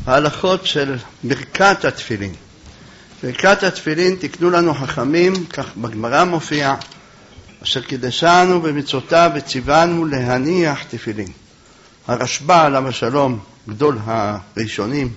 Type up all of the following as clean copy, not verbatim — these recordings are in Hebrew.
ההלכות של ברכת התפילין. ברכת התפילין תקנו לנו חכמים, כך בגמרא מופיע, אשר קידשנו במצוותיו וציוונו להניח תפילין. הרשב"א עליו השלום, גדול הראשונים,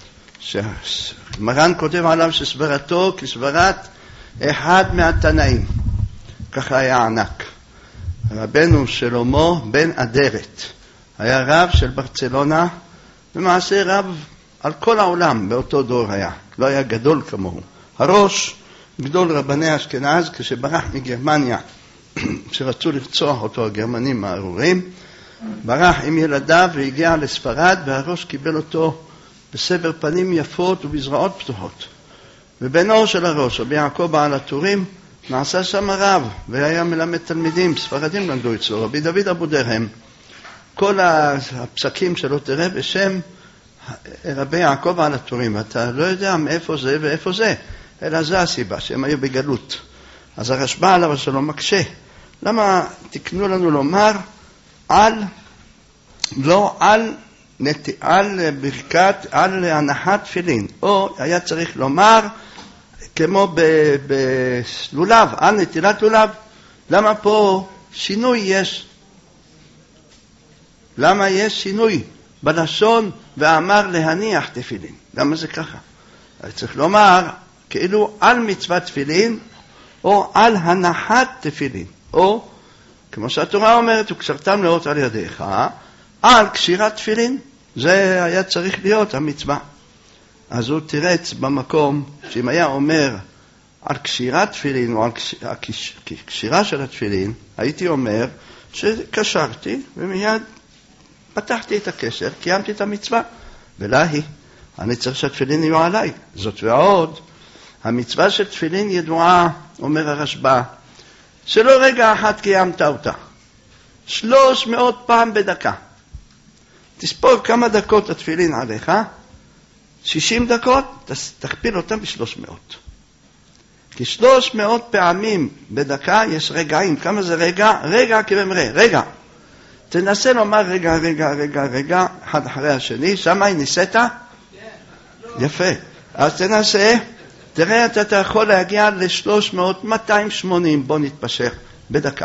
שמרן כותב עליו שסברתו כסברת אחד מהתנאים, ככה היה ענק. רבנו שלמה בן אדרת היה רב של ברצלונה, למעשה רב על כל העולם באותו דור היה, לא היה גדול כמוהו. הראש, גדול רבני אשכנז, כשברח מגרמניה, שרצו לרצוח אותו הגרמנים הארורים, ברח עם ילדיו והגיע לספרד, והראש קיבל אותו בסבר פנים יפות ובזרועות פתוחות. ובנו של הראש, רבי יעקב בעל הטורים, נעשה שם רב, והיה מלמד תלמידים, ספרדים למדו אצלו, רבי דוד אבו דרהם. כל הפסקים שלו תראה בשם רבי יעקב בעל הטורים, ואתה לא יודע מאיפה זה ואיפה זה, אלא זה הסיבה, שהם היו בגלות. אז הרשב"א עליו השלום מקשה. למה תקנו לנו לומר על ברכת, על הנחת תפילין, או היה צריך לומר כמו בלולב, על נטילת לולב. למה פה שינוי יש? למה יש שינוי בלשון ואמר להניח תפילין? למה זה ככה? צריך לומר כאילו על מצוות תפילין או על הנחת תפילין, או כמו שהתורה אומרת, וקשרתם לאות על ידיך, על קשירת תפילין. זה היה צריך להיות המצווה. אז הוא תירץ במקום שאם היה אומר על קשירת תפילין או על קשירה של התפילין, הייתי אומר שקשרתי ומיד פתחתי את הקשר, קיימתי את המצווה. ולהי, אני צריך שהתפילין יהיו עליי. זאת ועוד, המצווה של תפילין ידועה, אומר הרשב"א, שלא רגע אחת קיימת אותה. 300 פעם בדקה. תספור כמה דקות התפילין עליך, 60 דקות, תכפיל אותם ב-300. כי 300 פעמים בדקה יש רגעים. כמה זה רגע? רגע כבמראה, רגע. תנסה לומר רגע, אחד אחרי השני, שמה ניסית? יפה. אז תנסה, תראה אתה יכול להגיע ל-300, 280, בוא נתפשר, בדקה.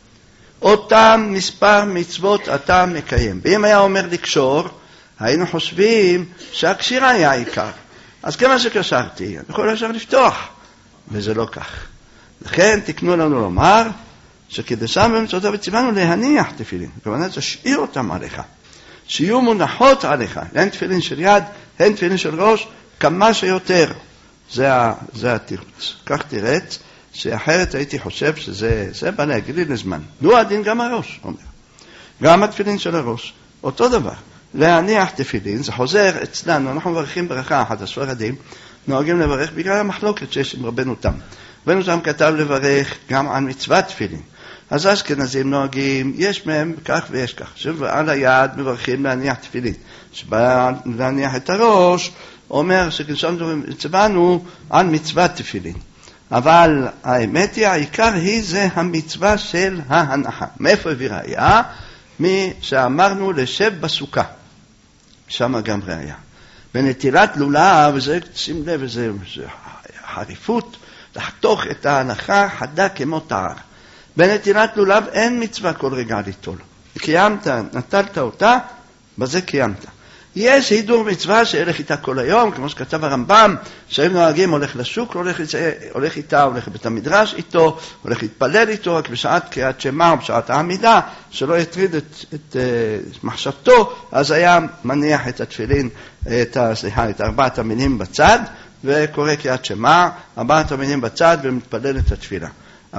אותם מספר מצוות אתה מקיים. ואם היה אומר לקשור, היינו חושבים שהקשירה היה העיקר. אז כמה שקשרתי, אני יכול עכשיו לפתוח. וזה לא כך. לכן תקנו לנו לומר, שקידשנו במצוותיו וציוונו להניח תפילין. כלומר, תשאיר אותם עליך. שיהיו מונחות עליך. הן תפילין של יד, הן תפילין של ראש, כמה שיותר. זה התירוץ. כך תירץ, שאחרת הייתי חושב שזה בא להגיד לי לזמן. דו הדין גם הראש, אומר. גם התפילין של הראש. אותו דבר. להניח תפילין, זה חוזר אצלנו, אנחנו מברכים ברכה אחת, הספרדים, נוהגים לברך בגלל המחלוקת שיש עם רבנו תם. רבנו תם כתב לברך גם על מצוות תפילין. אז אשכנזים נוהגים, יש מהם כך ויש כך. שעל היד מברכים להניח תפילין. שבא להניח את הראש, אומר שציוונו על מצוות תפילין. אבל האמת היא, העיקר היא זה המצווה של ההנחה. מאיפה הביא ראיה? שאמרנו לשב בסוכה. שם גם ראיה. בנטילת לולב, וזה, שים לב, וזה חריפות, לחתוך את ההנחה חדה כמו תער. בנטילת לולב אין מצווה כל רגע ליטול. קיימת, נטלת אותה, בזה קיימת. יש הידור מצווה שהלך איתה כל היום, כמו שכתב הרמב"ם, שהם נוהגים, הולך לשוק, הולך איתה, הולך לבית המדרש איתו, הולך להתפלל איתו, רק בשעת קריאת שמע או בשעת העמידה, שלא יטריד את מחשבתו, אז היה מניח את התפילין, את 4 המינים בצד, וקורא קריאת שמע, 4 המינים בצד, ומתפלל את התפילה.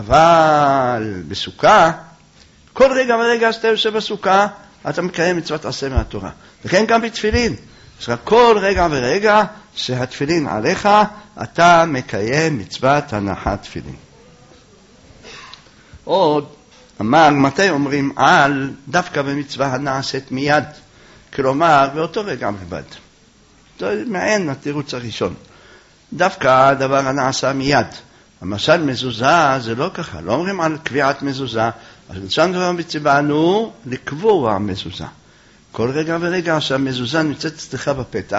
אבל בסוכה, כל רגע ורגע שאתה יושב בסוכה, אתה מקיים מצוות עשה מהתורה. וכן גם בתפילין. אז כל רגע ורגע שהתפילין עליך, אתה מקיים מצוות הנחת תפילין. עוד, אמר, מתי אומרים על דווקא במצווה הנעשית מיד? כלומר, באותו רגע בלבד. זה מעין התירוץ הראשון. דווקא הדבר הנעשה מיד. למשל מזוזה זה לא ככה, לא אומרים על קביעת מזוזה, אז לצד דבר בציוונו לקבוע מזוזה. כל רגע ורגע שהמזוזה נמצאת אצלך בפתח,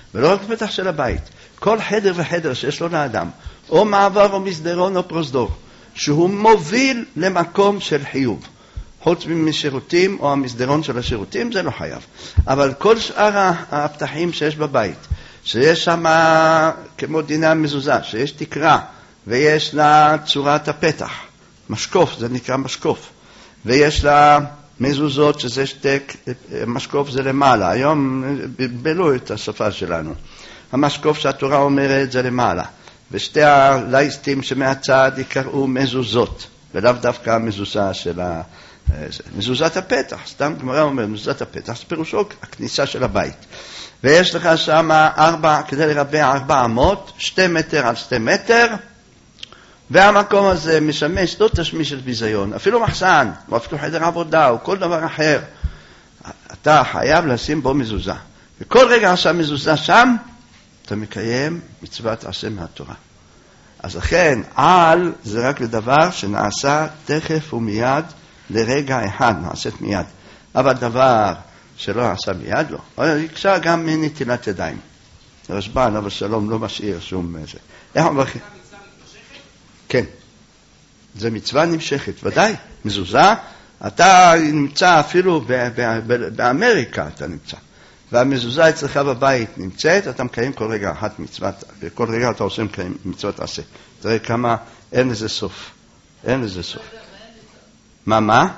ולא רק בפתח של הבית. כל חדר וחדר שיש לו לאדם, או מעבר או מסדרון או פרוזדור, שהוא מוביל למקום של חיוב. חוץ משירותים או המסדרון של השירותים, זה לא חייב. אבל כל שאר הפתחים שיש בבית, שיש שם כמו דיני המזוזה, שיש תקרה, ויש לה צורת הפתח, משקוף, זה נקרא משקוף, ויש לה מזוזות שזה שתק, משקוף זה למעלה, היום בלבלו את השפה שלנו. המשקוף שהתורה אומרת זה למעלה, ושתי הלייסטים שמהצד יקראו מזוזות, ולאו דווקא המזוזה של מזוזת הפתח, סתם גמרא אומר מזוזת הפתח, זה פירושו הכניסה של הבית. ויש לך שם כדי לרבע 4 אמות, 2 מטר על 2 מטר, והמקום הזה משמש לא תשמיש של ביזיון, אפילו מחסן, או אפילו חדר עבודה, או כל דבר אחר. אתה חייב לשים בו מזוזה. וכל רגע עשה מזוזה שם, אתה מקיים מצוות עשה מהתורה. אז לכן, על זה רק לדבר שנעשה תכף ומיד לרגע אחד, נעשית מיד. אבל דבר שלא עשה מיד לא. אבל יקשה גם מנטילת ידיים. רשב"ן, אבל שלום, לא משאיר שום זה. איך הוא מבחין? כן. זה מצווה נמשכת, ודאי. מזוזה, אתה נמצא אפילו באמריקה אתה נמצא. והמזוזה אצלך בבית נמצאת, אתה מקיים כל רגע אחת מצוות, וכל רגע אתה עושה מצוות עשה. תראה כמה, אין לזה סוף. אין לזה סוף. מה?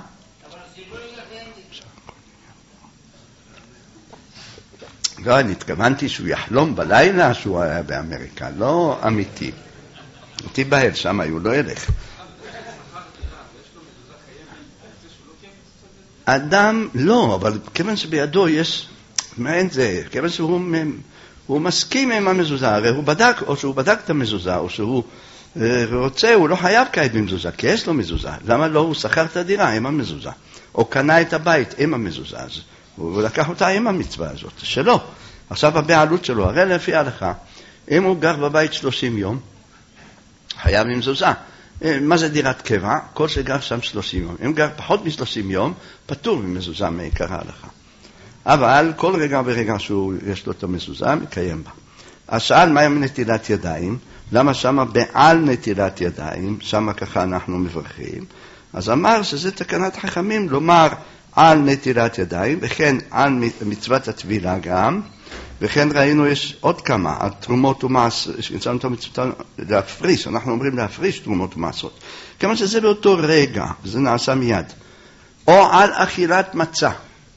לא, אני התכוונתי שהוא יחלום בלילה שהוא היה באמריקה, לא אמיתי. אותי בהל, שם היו לא ילך. אדם, לא, אבל כיוון שבידו יש, מעין זה, כיוון שהוא מסכים עם המזוזה, הרי הוא בדק, או שהוא בדק את המזוזה, או שהוא רוצה, הוא לא חייב כעת במזוזה, כי יש לו מזוזה. למה לא? הוא שכר את הדירה עם המזוזה, או קנה את הבית עם המזוזה, אז הוא לקח אותה עם המצווה הזאת, שלא. עכשיו הבעלות שלו, הרי לפי ההלכה, אם הוא גר בבית 30 יום, חייב במזוזה. מה זה דירת קבע? כל שגר שם 30 יום. אם גר פחות מ-30 יום, פטור ממזוזה מעיקר ההלכה. אבל כל רגע ורגע שיש לו את המזוזה, מקיים בה. אז שאל מה עם נטילת ידיים? למה שמה בעל נטילת ידיים? שמה ככה אנחנו מברכים. אז אמר שזה תקנת חכמים לומר על נטילת ידיים, וכן על מצוות הטבילה גם, וכן ראינו יש עוד כמה, על תרומות ומעשרות, שמצאנו את המצוות להפריש, אנחנו אומרים להפריש תרומות ומעשרות. כמה שזה באותו רגע, וזה נעשה מיד. או על אכילת מצה.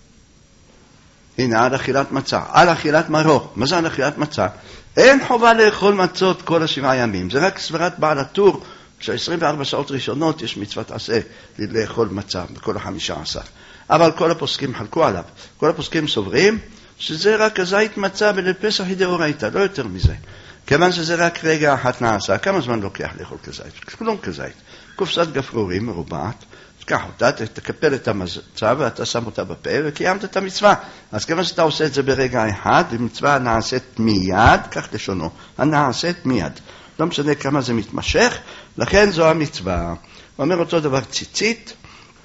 הנה, על אכילת מצה. על אכילת מרור. מה זה על אכילת מצה? אין חובה לאכול מצות כל 7 ימים. זה רק סברת בעל הטור, ש24 שעות ראשונות יש מצוות עשה לאכול מצה בכל 15. אבל כל הפוסקים חלקו עליו. כל הפוסקים סוברים שזה רק הזית מצה ולפסח היא דאורייתא, לא יותר מזה. כיוון שזה רק רגע אחת נעשה, כמה זמן לוקח לאכול כזית? כלום כזית. קופסת גפרורים מרובעת, תקח אותה, תקפל את המצה ואתה שם אותה בפה וקיימת את המצווה. אז כיוון שאתה עושה את זה ברגע אחד, המצווה נעשית מיד, כך לשונו, הנעשית מיד. לא משנה כמה זה מתמשך, לכן זו המצווה. הוא אומר אותו דבר ציצית,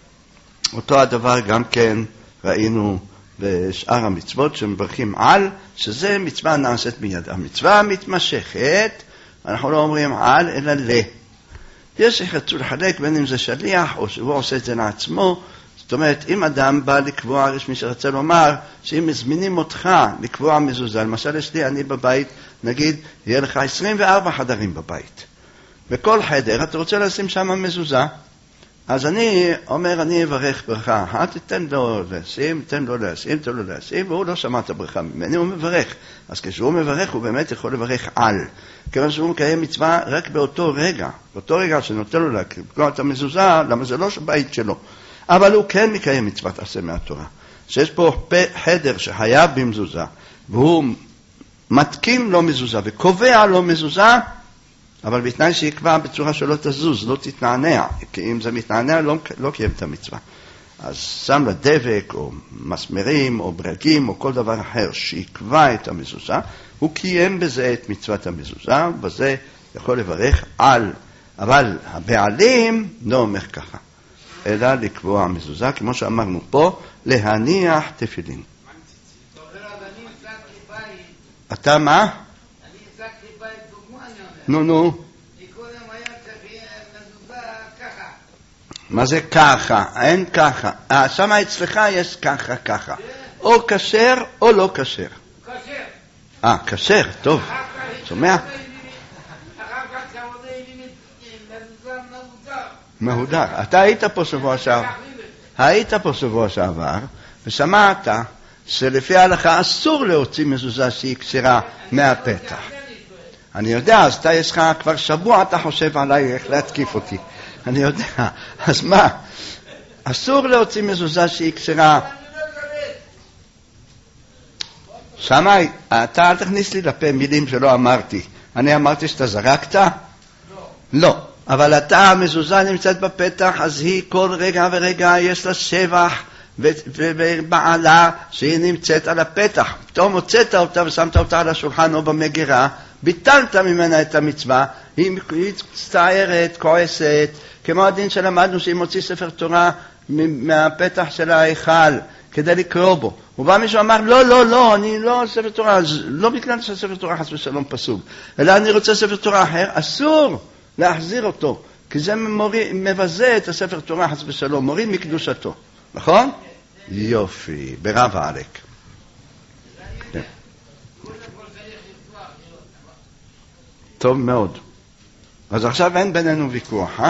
אותו הדבר גם כן ראינו בשאר המצוות שמברכים על, שזה מצווה נעשית מיד. המצווה מתמשכת, אנחנו לא אומרים על, אלא ל. יש שרצו לחלק בין אם זה שליח או שהוא עושה את זה לעצמו. זאת אומרת, אם אדם בא לקבוע, יש מי שרצה לומר שאם מזמינים אותך לקבוע מזוזה, למשל יש לי, אני בבית, נגיד, יהיה לך 24 חדרים בבית. בכל חדר אתה רוצה לשים שם מזוזה, אז אני אומר, אני אברך ברכה אחת, תתן לו לשים, תן לו לשים, והוא לא שמע את הברכה ממני, הוא מברך. אז כשהוא מברך, הוא באמת יכול לברך על. כיוון שהוא מקיים מצווה רק באותו רגע שנותן לו לקבוע את המזוזה, למה זה לא בית שלו. אבל הוא כן מקיים מצוות עשה מהתורה. שיש פה חדר שחייב במזוזה, והוא מתקים לו מזוזה וקובע לו מזוזה, אבל בתנאי שיקבע בצורה שלא תזוז, לא תתנענע, כי אם זה מתנענע לא קיים את המצווה. אז שם לה דבק או מסמרים או ברגים או כל דבר אחר שיקבע את המזוזה, הוא קיים בזה את מצוות המזוזה, ובזה יכול לברך על. אבל הבעלים לא אומר ככה, אלא לקבוע מזוזה, כמו שאמרנו פה, להניח תפילין. אתה מה? אני הצגתי בית דוגמה, אני אומר. נו. קודם היה צריך מזוזה ככה. מה זה ככה? אין ככה. שם אצלך יש ככה. או כשר או לא כשר. כשר. כשר, טוב. שומע? אחר כך כעבודה ימין מזוזה מהודר. אתה היית פה שבוע שעבר, ושמעת שלפי ההלכה אסור להוציא מזוזה שהיא כשרה מהפתח. אני יודע, אז יש לך כבר שבוע, אתה חושב עליי איך להתקיף אותי. אני יודע. אז מה? אסור להוציא מזוזה שהיא כשרה. שמאי, אתה אל תכניס לי לפה מילים שלא אמרתי. אני אמרתי שאתה זרקת? לא. אבל אתה, המזוזה נמצאת בפתח, אז היא כל רגע ורגע יש לה שבח ובעלה שהיא נמצאת על הפתח. פתאום הוצאת אותה ושמת אותה על השולחן או במגירה, ביטלת ממנה את המצווה, היא מצטערת, כועסת, כמו הדין שלמדנו שהיא מוציא ספר תורה מהפתח של ההיכל כדי לקרוא בו. ובא מישהו אמר, לא, אני לא ספר תורה, לא בגלל שספר תורה חס ושלום פסוק, אלא אני רוצה ספר תורה אחר, אסור להחזיר אותו, כי זה מבזה את הספר תורה חס ושלום, מוריד מקדושתו, נכון? יופי, ברב עלק. טוב מאוד. אז עכשיו אין בינינו ויכוח,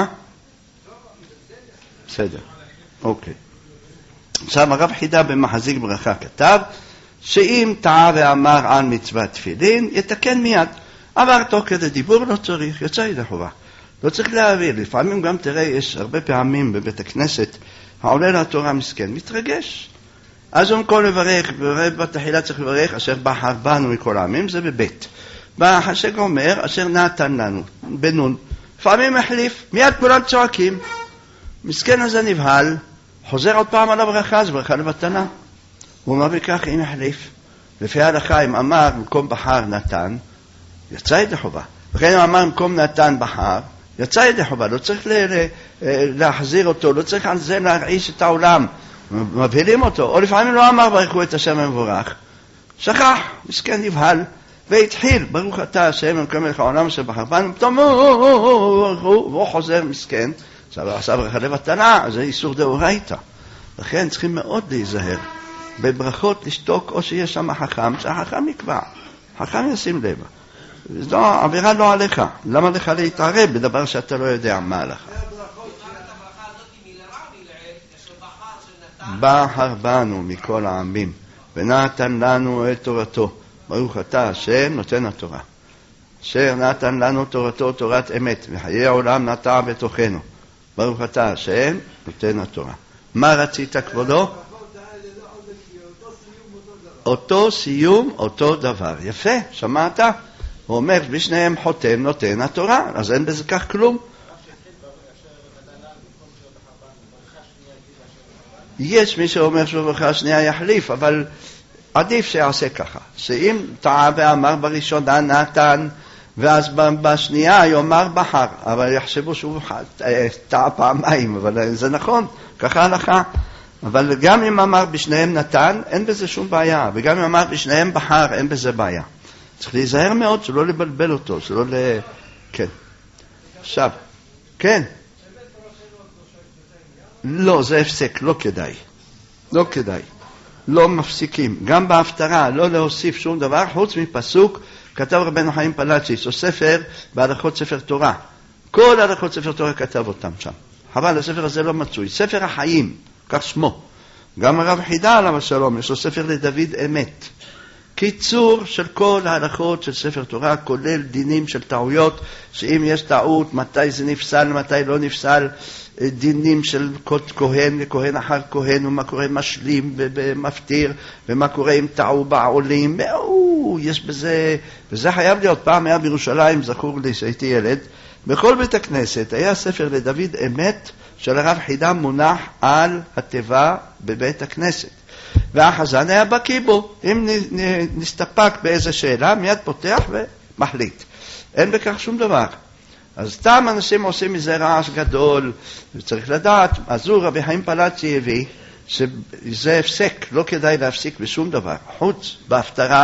בסדר, אוקיי. עכשיו הרב חידה במחזיק ברכה כתב שאם טעה ואמר על מצוות תפילין יתקן מיד, אבל תוך כדי דיבור לא צריך, יצא ידי חובה, לא צריך להעביר. לפעמים גם תראה, יש הרבה פעמים בבית הכנסת העולה לתורה מסכן מתרגש, אז הוא כל לברך, בתחילה צריך לברך אשר בחר בנו מכל העמים, זה בבית. בחשק אומר אשר נתן לנו בנון, לפעמים החליף, מיד כולם צועקים, מסכן הזה נבהל, חוזר עוד פעם על הברכה, זה ברכה לבטלה. הוא אומר בכך, אם החליף. לפי ההלכה, אם אמר במקום בחר נתן, יצא ידי חובה. וכן אם אמר במקום נתן בחר, יצא ידי חובה. לא צריך להחזיר אותו, לא צריך על זה להרעיש את העולם. מבהילים אותו. או לפעמים לא אמר ברכו את השם המבורך. שכח, מסכן נבהל, והתחיל, ברוך אתה השם המקום מלך העולם אשר בחר בנו, פתאום הוא חוזר מסכן. עשה ברכה לבטלה, אז זה איסור דאורייתא. לכן צריכים מאוד להיזהר. בברכות לשתוק, או שיש שם חכם, שהחכם יקבע. חכם ישים לב. זו עבירה לא עליך. למה לך להתערב בדבר שאתה לא יודע מה לך? בחר בנו מכל העמים, ונתן לנו את תורתו. ברוך אתה השם נותן התורה. אשר נתן לנו תורתו תורת אמת, וחיי העולם נטע בתוכנו. ברוך אתה השם נותן התורה. מה רצית כבודו? אותו סיום, אותו דבר. יפה, שמעת? הוא אומר, בשניהם חותם נותן התורה, אז אין בזה כך כלום. יש מי שאומר שברכה השנייה יחליף, אבל עדיף שיעשה ככה. שאם טעה ואמר בראשונה נתן, ואז בשנייה יאמר בחר, אבל יחשבו שהוא טעה פעמיים, אבל זה נכון, ככה הלכה. אבל גם אם אמר בשניהם נתן, אין בזה שום בעיה, וגם אם אמר בשניהם בחר, אין בזה בעיה. צריך להיזהר מאוד שלא לבלבל אותו, שלא כן. עכשיו, כן. לא, זה הפסק, לא כדאי. לא כדאי. לא מפסיקים. גם בהפטרה, לא להוסיף שום דבר, חוץ מפסוק, כתב רבנו חיים פלאצ'יס, או ספר בהלכות ספר תורה. כל הלכות ספר תורה כתב אותם שם. חבל, הספר הזה לא מצוי. ספר החיים, כך שמו. גם הרב חידה עליו השלום, יש לו ספר לדוד אמת. קיצור של כל ההלכות של ספר תורה, כולל דינים של טעויות, שאם יש טעות, מתי זה נפסל, מתי לא נפסל, דינים של כהן וכהן אחר כהן, ומה קורה משלים ומפטיר, ומה קורה אם טעו בעולים, יש בזה, וזה חייב להיות. פעם היה בירושלים, זכור לי שהייתי ילד, בכל בית הכנסת היה ספר לדוד אמת של הרב חידה מונח על התיבה בבית הכנסת. והחזן היה בקיא בו, אם נסתפק באיזה שאלה, מיד פותח ומחליט. אין בכך שום דבר. אז סתם אנשים עושים מזה רעש גדול, וצריך לדעת, אז הוא רבי חיים פלאצ'י הביא, שזה הפסק, לא כדאי להפסיק בשום דבר. חוץ בהפטרה,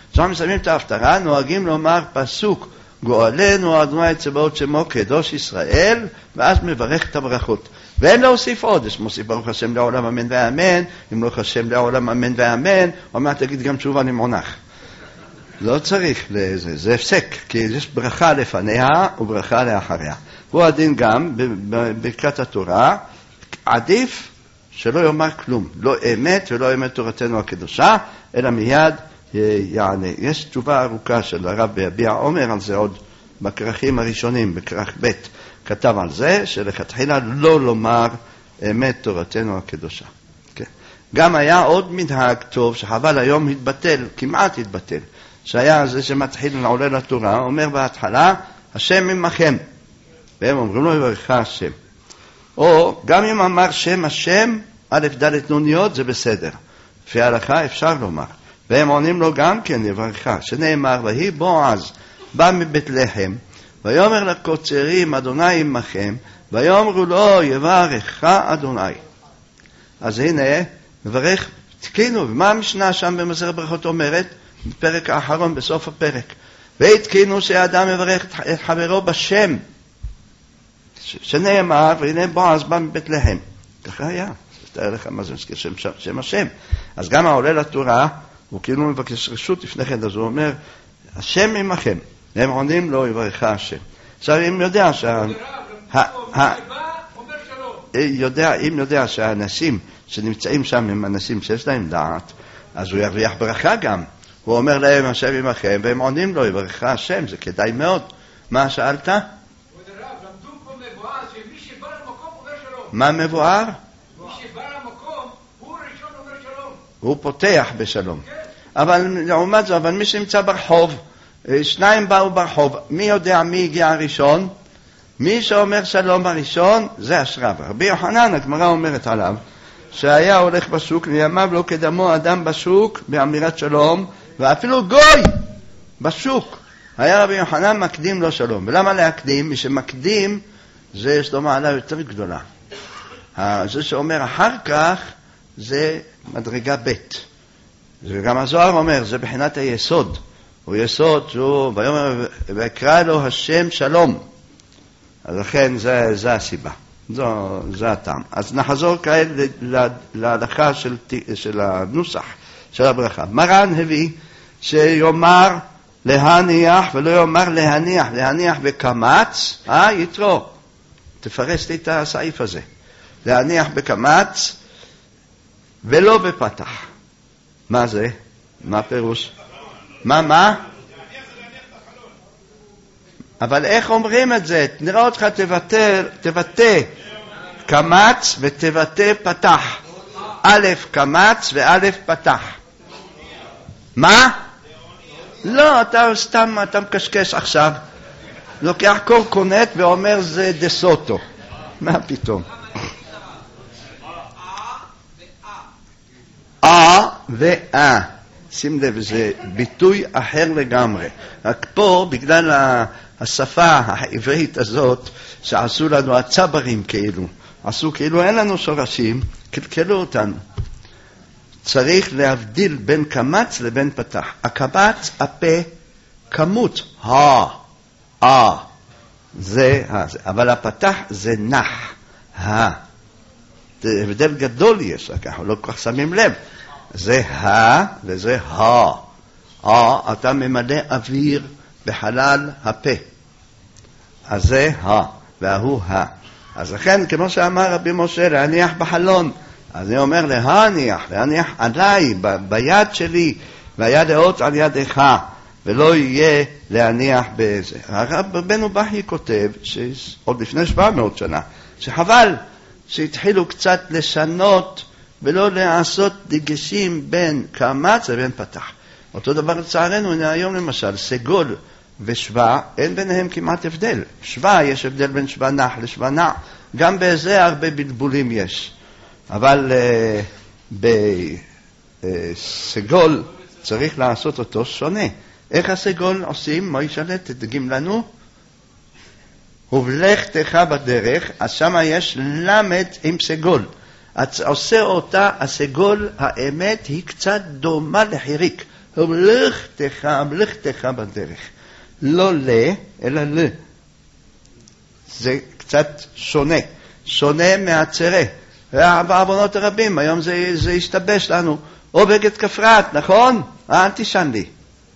כשאנחנו מסיימים את ההפטרה, נוהגים לומר פסוק, גואלנו אדוני צבאות שמו קדוש ישראל, ואז מברך את הברכות. ואין להוסיף עוד, יש מוסיף ברוך השם לעולם אמן ואמן, אם לא השם לעולם אמן ואמן, או מה תגיד גם תשובה אני מונח. לא צריך לזה, זה הפסק, כי יש ברכה לפניה וברכה לאחריה. הוא הדין גם בברכת התורה, עדיף שלא יאמר כלום, לא אמת ולא אמת תורתנו הקדושה, אלא מיד יענה. יש תשובה ארוכה של הרב ביביע עומר על זה עוד בכרכים הראשונים, בכרך ב' כתב על זה, שלכתחילה לא לומר אמת תורתנו הקדושה. כן. גם היה עוד מנהג טוב שחבל היום התבטל, כמעט התבטל, שהיה זה שמתחיל לעולה לתורה, אומר בהתחלה, השם עמכם, והם אומרים לו יברך השם. או גם אם אמר שם השם, א' ד' נוניות זה בסדר, לפי ההלכה אפשר לומר, והם עונים לו גם כן יברך, שנאמר ויהי בועז בא מבית לחם, ויאמר לקוצרים אדוני עמכם, ויאמרו לו יברך אדוני. אז הנה מברך תקינו, ומה המשנה שם במסכת ברכות אומרת? בפרק האחרון בסוף הפרק, והתקינו שהאדם מברך את חברו בשם, שנאמר והנה בועז בא מבית לחם. ככה היה, תאר לך מה זה מזכיר שם השם. אז גם העולה לתורה הוא כאילו מבקש רשות לפני כן, אז הוא אומר השם עמכם, הם עונים לו יברך השם. עכשיו אם יודע אם יודע שהאנשים שנמצאים שם הם אנשים שיש להם דעת, אז הוא ירוויח ברכה גם. הוא אומר להם השם עמכם, והם עונים לו יברך השם, זה כדאי מאוד. מה שאלת? מה מבואר? מי שבא למקום, הוא ראשון אומר שלום. הוא פותח בשלום. אבל לעומת זאת, אבל מי שנמצא ברחוב, שניים באו ברחוב, מי יודע מי הגיע הראשון? מי שאומר שלום הראשון, זה השרב. רבי יוחנן, הגמרא אומרת עליו, שהיה הולך בשוק, לימיו לא קדמו אדם בשוק, באמירת שלום, ואפילו גוי בשוק. היה רבי יוחנן מקדים לו שלום. ולמה להקדים? מי שמקדים, זה יש לו מעלה יותר גדולה. זה שאומר אחר כך, זה מדרגה ב'. וגם הזוהר אומר, זה בחינת היסוד. הוא יסוד, ויאמר, ויקרא לו השם שלום. אז לכן זה הסיבה. זה הטעם. אז נחזור כעת להלכה של הנוסח של הברכה. מרן הביא שיאמר להניח ולא יאמר להניח. להניח בקמץ, יתרו. תפרס לי את הסעיף הזה. להניח בקמץ ולא בפתח. מה זה? מה פירוש? מה? אבל איך אומרים את זה? נראה אותך תבטא קמץ ותבטא פתח. א' קמץ וא' פתח. מה? לא, אתה סתם, אתה מקשקש עכשיו. לוקח קורקונט ואומר זה דסוטו. מה פתאום? ואה. שים לב, זה ביטוי אחר לגמרי. רק פה, בגלל השפה העברית הזאת, שעשו לנו הצברים כאילו, עשו כאילו אין לנו שורשים, קלקלו אותנו. צריך להבדיל בין קמץ לבין פתח. הקמץ, הפה, כמות, זה, אבל הפתח זה נח, הבדל גדול יש, אנחנו לא כל כך שמים לב. זה וזה אתה ממלא אוויר בחלל הפה. אז זה והוא אז לכן, כמו שאמר רבי משה, להניח בחלון. אז אני אומר להניח עליי, ביד שלי, והיד האות על ידך, ולא יהיה להניח בזה. הרב רבנו בכי כותב, עוד לפני 700 שנה, שחבל שהתחילו קצת לשנות, ולא לעשות דגשים בין קמץ לבין פתח. אותו דבר לצערנו, הנה היום למשל, סגול ושווה, אין ביניהם כמעט הבדל. שווה, יש הבדל בין שווה נח לשווה נע, גם בזה הרבה בלבולים יש. אבל בסגול צריך לעשות אותו שונה. איך הסגול עושים? מה ישלט? תדגים לנו. ובלכתך בדרך, אז שם יש למד עם סגול. עושה אותה, הסגול, האמת היא קצת דומה לחיריק. המלכתך בדרך. לא אלא ל. זה קצת שונה מהצרה. בעוונות הרבים, היום זה השתבש לנו. או בגד כפרת, נכון? אל תשן לי.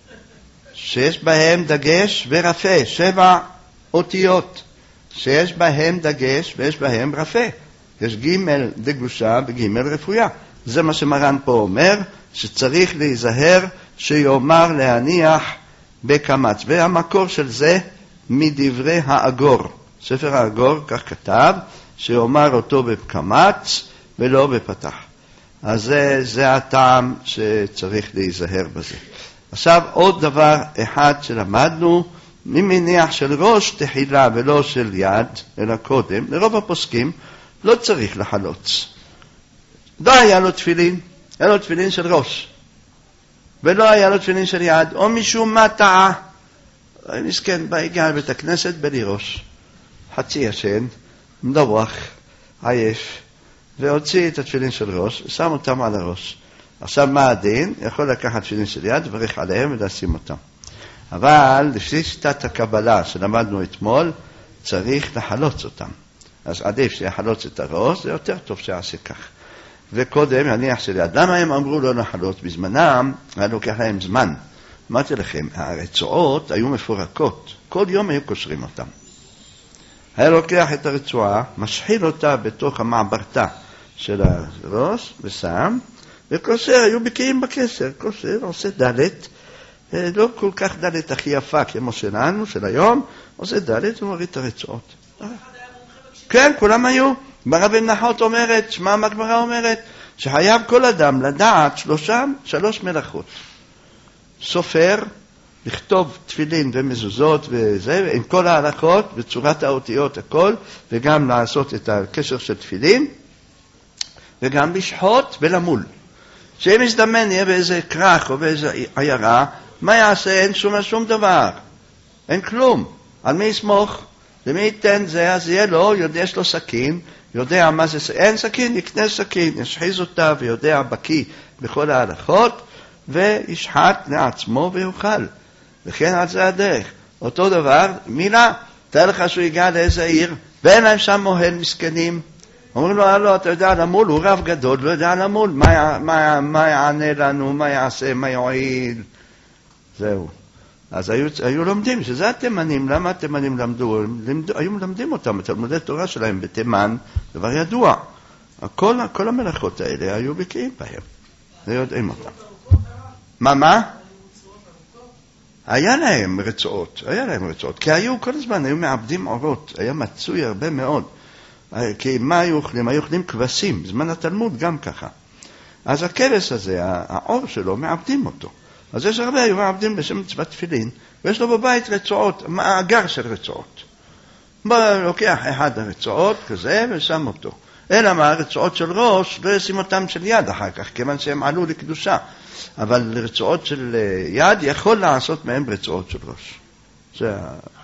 שיש בהם דגש ורפה, 7 אותיות. שיש בהם דגש ויש בהם רפה. יש ג' דגושה וג' רפויה. זה מה שמרן פה אומר, שצריך להיזהר שיאמר להניח בקמץ. והמקור של זה מדברי האגור. ספר האגור כך כתב, שיאמר אותו בקמץ ולא בפתח. אז זה הטעם שצריך להיזהר בזה. עכשיו עוד דבר אחד שלמדנו, ממניח של ראש תחילה ולא של יד, אלא קודם, לרוב הפוסקים לא צריך לחלוץ. לא היה לו תפילין, היה לו תפילין של ראש, ולא היה לו תפילין של יד, או משום מה טעה. מסכן, הגיע לבית הכנסת בלי ראש, חצי ישן, מדווח, עייף, והוציא את התפילין של ראש, שם אותם על הראש. עכשיו מה הדין? יכול לקחת תפילין של יד, לברך עליהם ולשים אותם. אבל לפי שיטת הקבלה שלמדנו אתמול, צריך לחלוץ אותם. אז עדיף שיחלוץ את הראש, זה יותר טוב שיעשה כך. וקודם, הניח של יד. למה הם אמרו לא לחלוץ? בזמנם היה לוקח להם זמן. אמרתי לכם, הרצועות היו מפורקות. כל יום היו קושרים אותם. היה לוקח את הרצועה, משחיל אותה בתוך המעברתה של הראש, ושם, וקוסר, היו בקיאים בקסר. קוסר, עושה דלת, לא כל כך דלת הכי יפה כמו שלנו, של היום, עושה דלת ומוריד את הרצועות. כן, כולם היו. ברבי מנחת אומרת, שמה הגמרא אומרת, שחייב כל אדם לדעת 3 מלאכות. סופר, לכתוב תפילין ומזוזות וזה, עם כל ההלכות, בצורת האותיות הכל, וגם לעשות את הקשר של תפילין, וגם לשחוט ולמול. שאם יזדמן יהיה באיזה כרך או באיזה עיירה, מה יעשה? אין שום דבר. אין כלום. על מי יסמוך? למי ייתן זה? אז יהיה לו, יש לו סכין, יודע מה זה, אין סכין, יקנה סכין, ישחיז אותה ויודע בקי בכל ההלכות, וישחט לעצמו ויוכל. וכן על זה הדרך. אותו דבר, מילה, תאר לך שהוא יגע לאיזה עיר, ואין להם שם מוהל מסכנים. אומרים לו, לא, אתה יודע למול, הוא רב גדול, לא יודע למול, מה יענה לנו, מה יעשה, מה יועיל. זהו. אז היו לומדים, שזה התימנים, למה התימנים למדו? היו מלמדים אותם, את תלמודי תורה שלהם בתימן, דבר ידוע. כל המלאכות האלה היו בקיאים בהם. זה יודעים אותם. מה? היה להם רצועות, כי כל הזמן היו מעבדים אורות, היה מצוי הרבה מאוד. כי מה היו אוכלים? היו אוכלים כבשים, זמן התלמוד גם ככה. אז הכבש הזה, האור שלו, מעבדים אותו. אז יש הרבה, היו מעבדים בשם מצוות תפילין, ויש לו בבית רצועות, מאגר של רצועות. לוקח אחד הרצועות כזה ושם אותו. אלא מה, הרצועות של ראש, לא ישים אותם של יד אחר כך, כיוון שהם עלו לקדושה. אבל רצועות של יד יכול לעשות מהם רצועות של ראש. זה...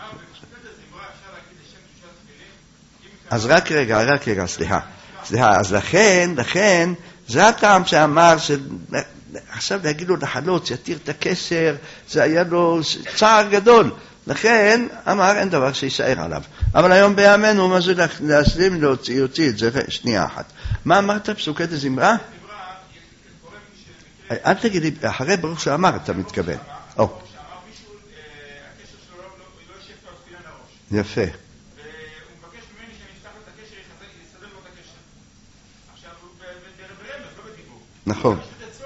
אז רק רגע, סליחה. אז לכן, זה הטעם שאמר, עכשיו להגיד לו לחלוץ, יתיר את הקשר, זה היה לו צער גדול. לכן אמר, אין דבר שישאר עליו. אבל היום בימינו, מה זה להסלים להוציא את זה? שנייה אחת. מה אמרת פסוקי דזמרה? אל תגיד לי, אחרי ברוך שאמר, אתה מתכוון. יפה. נכון.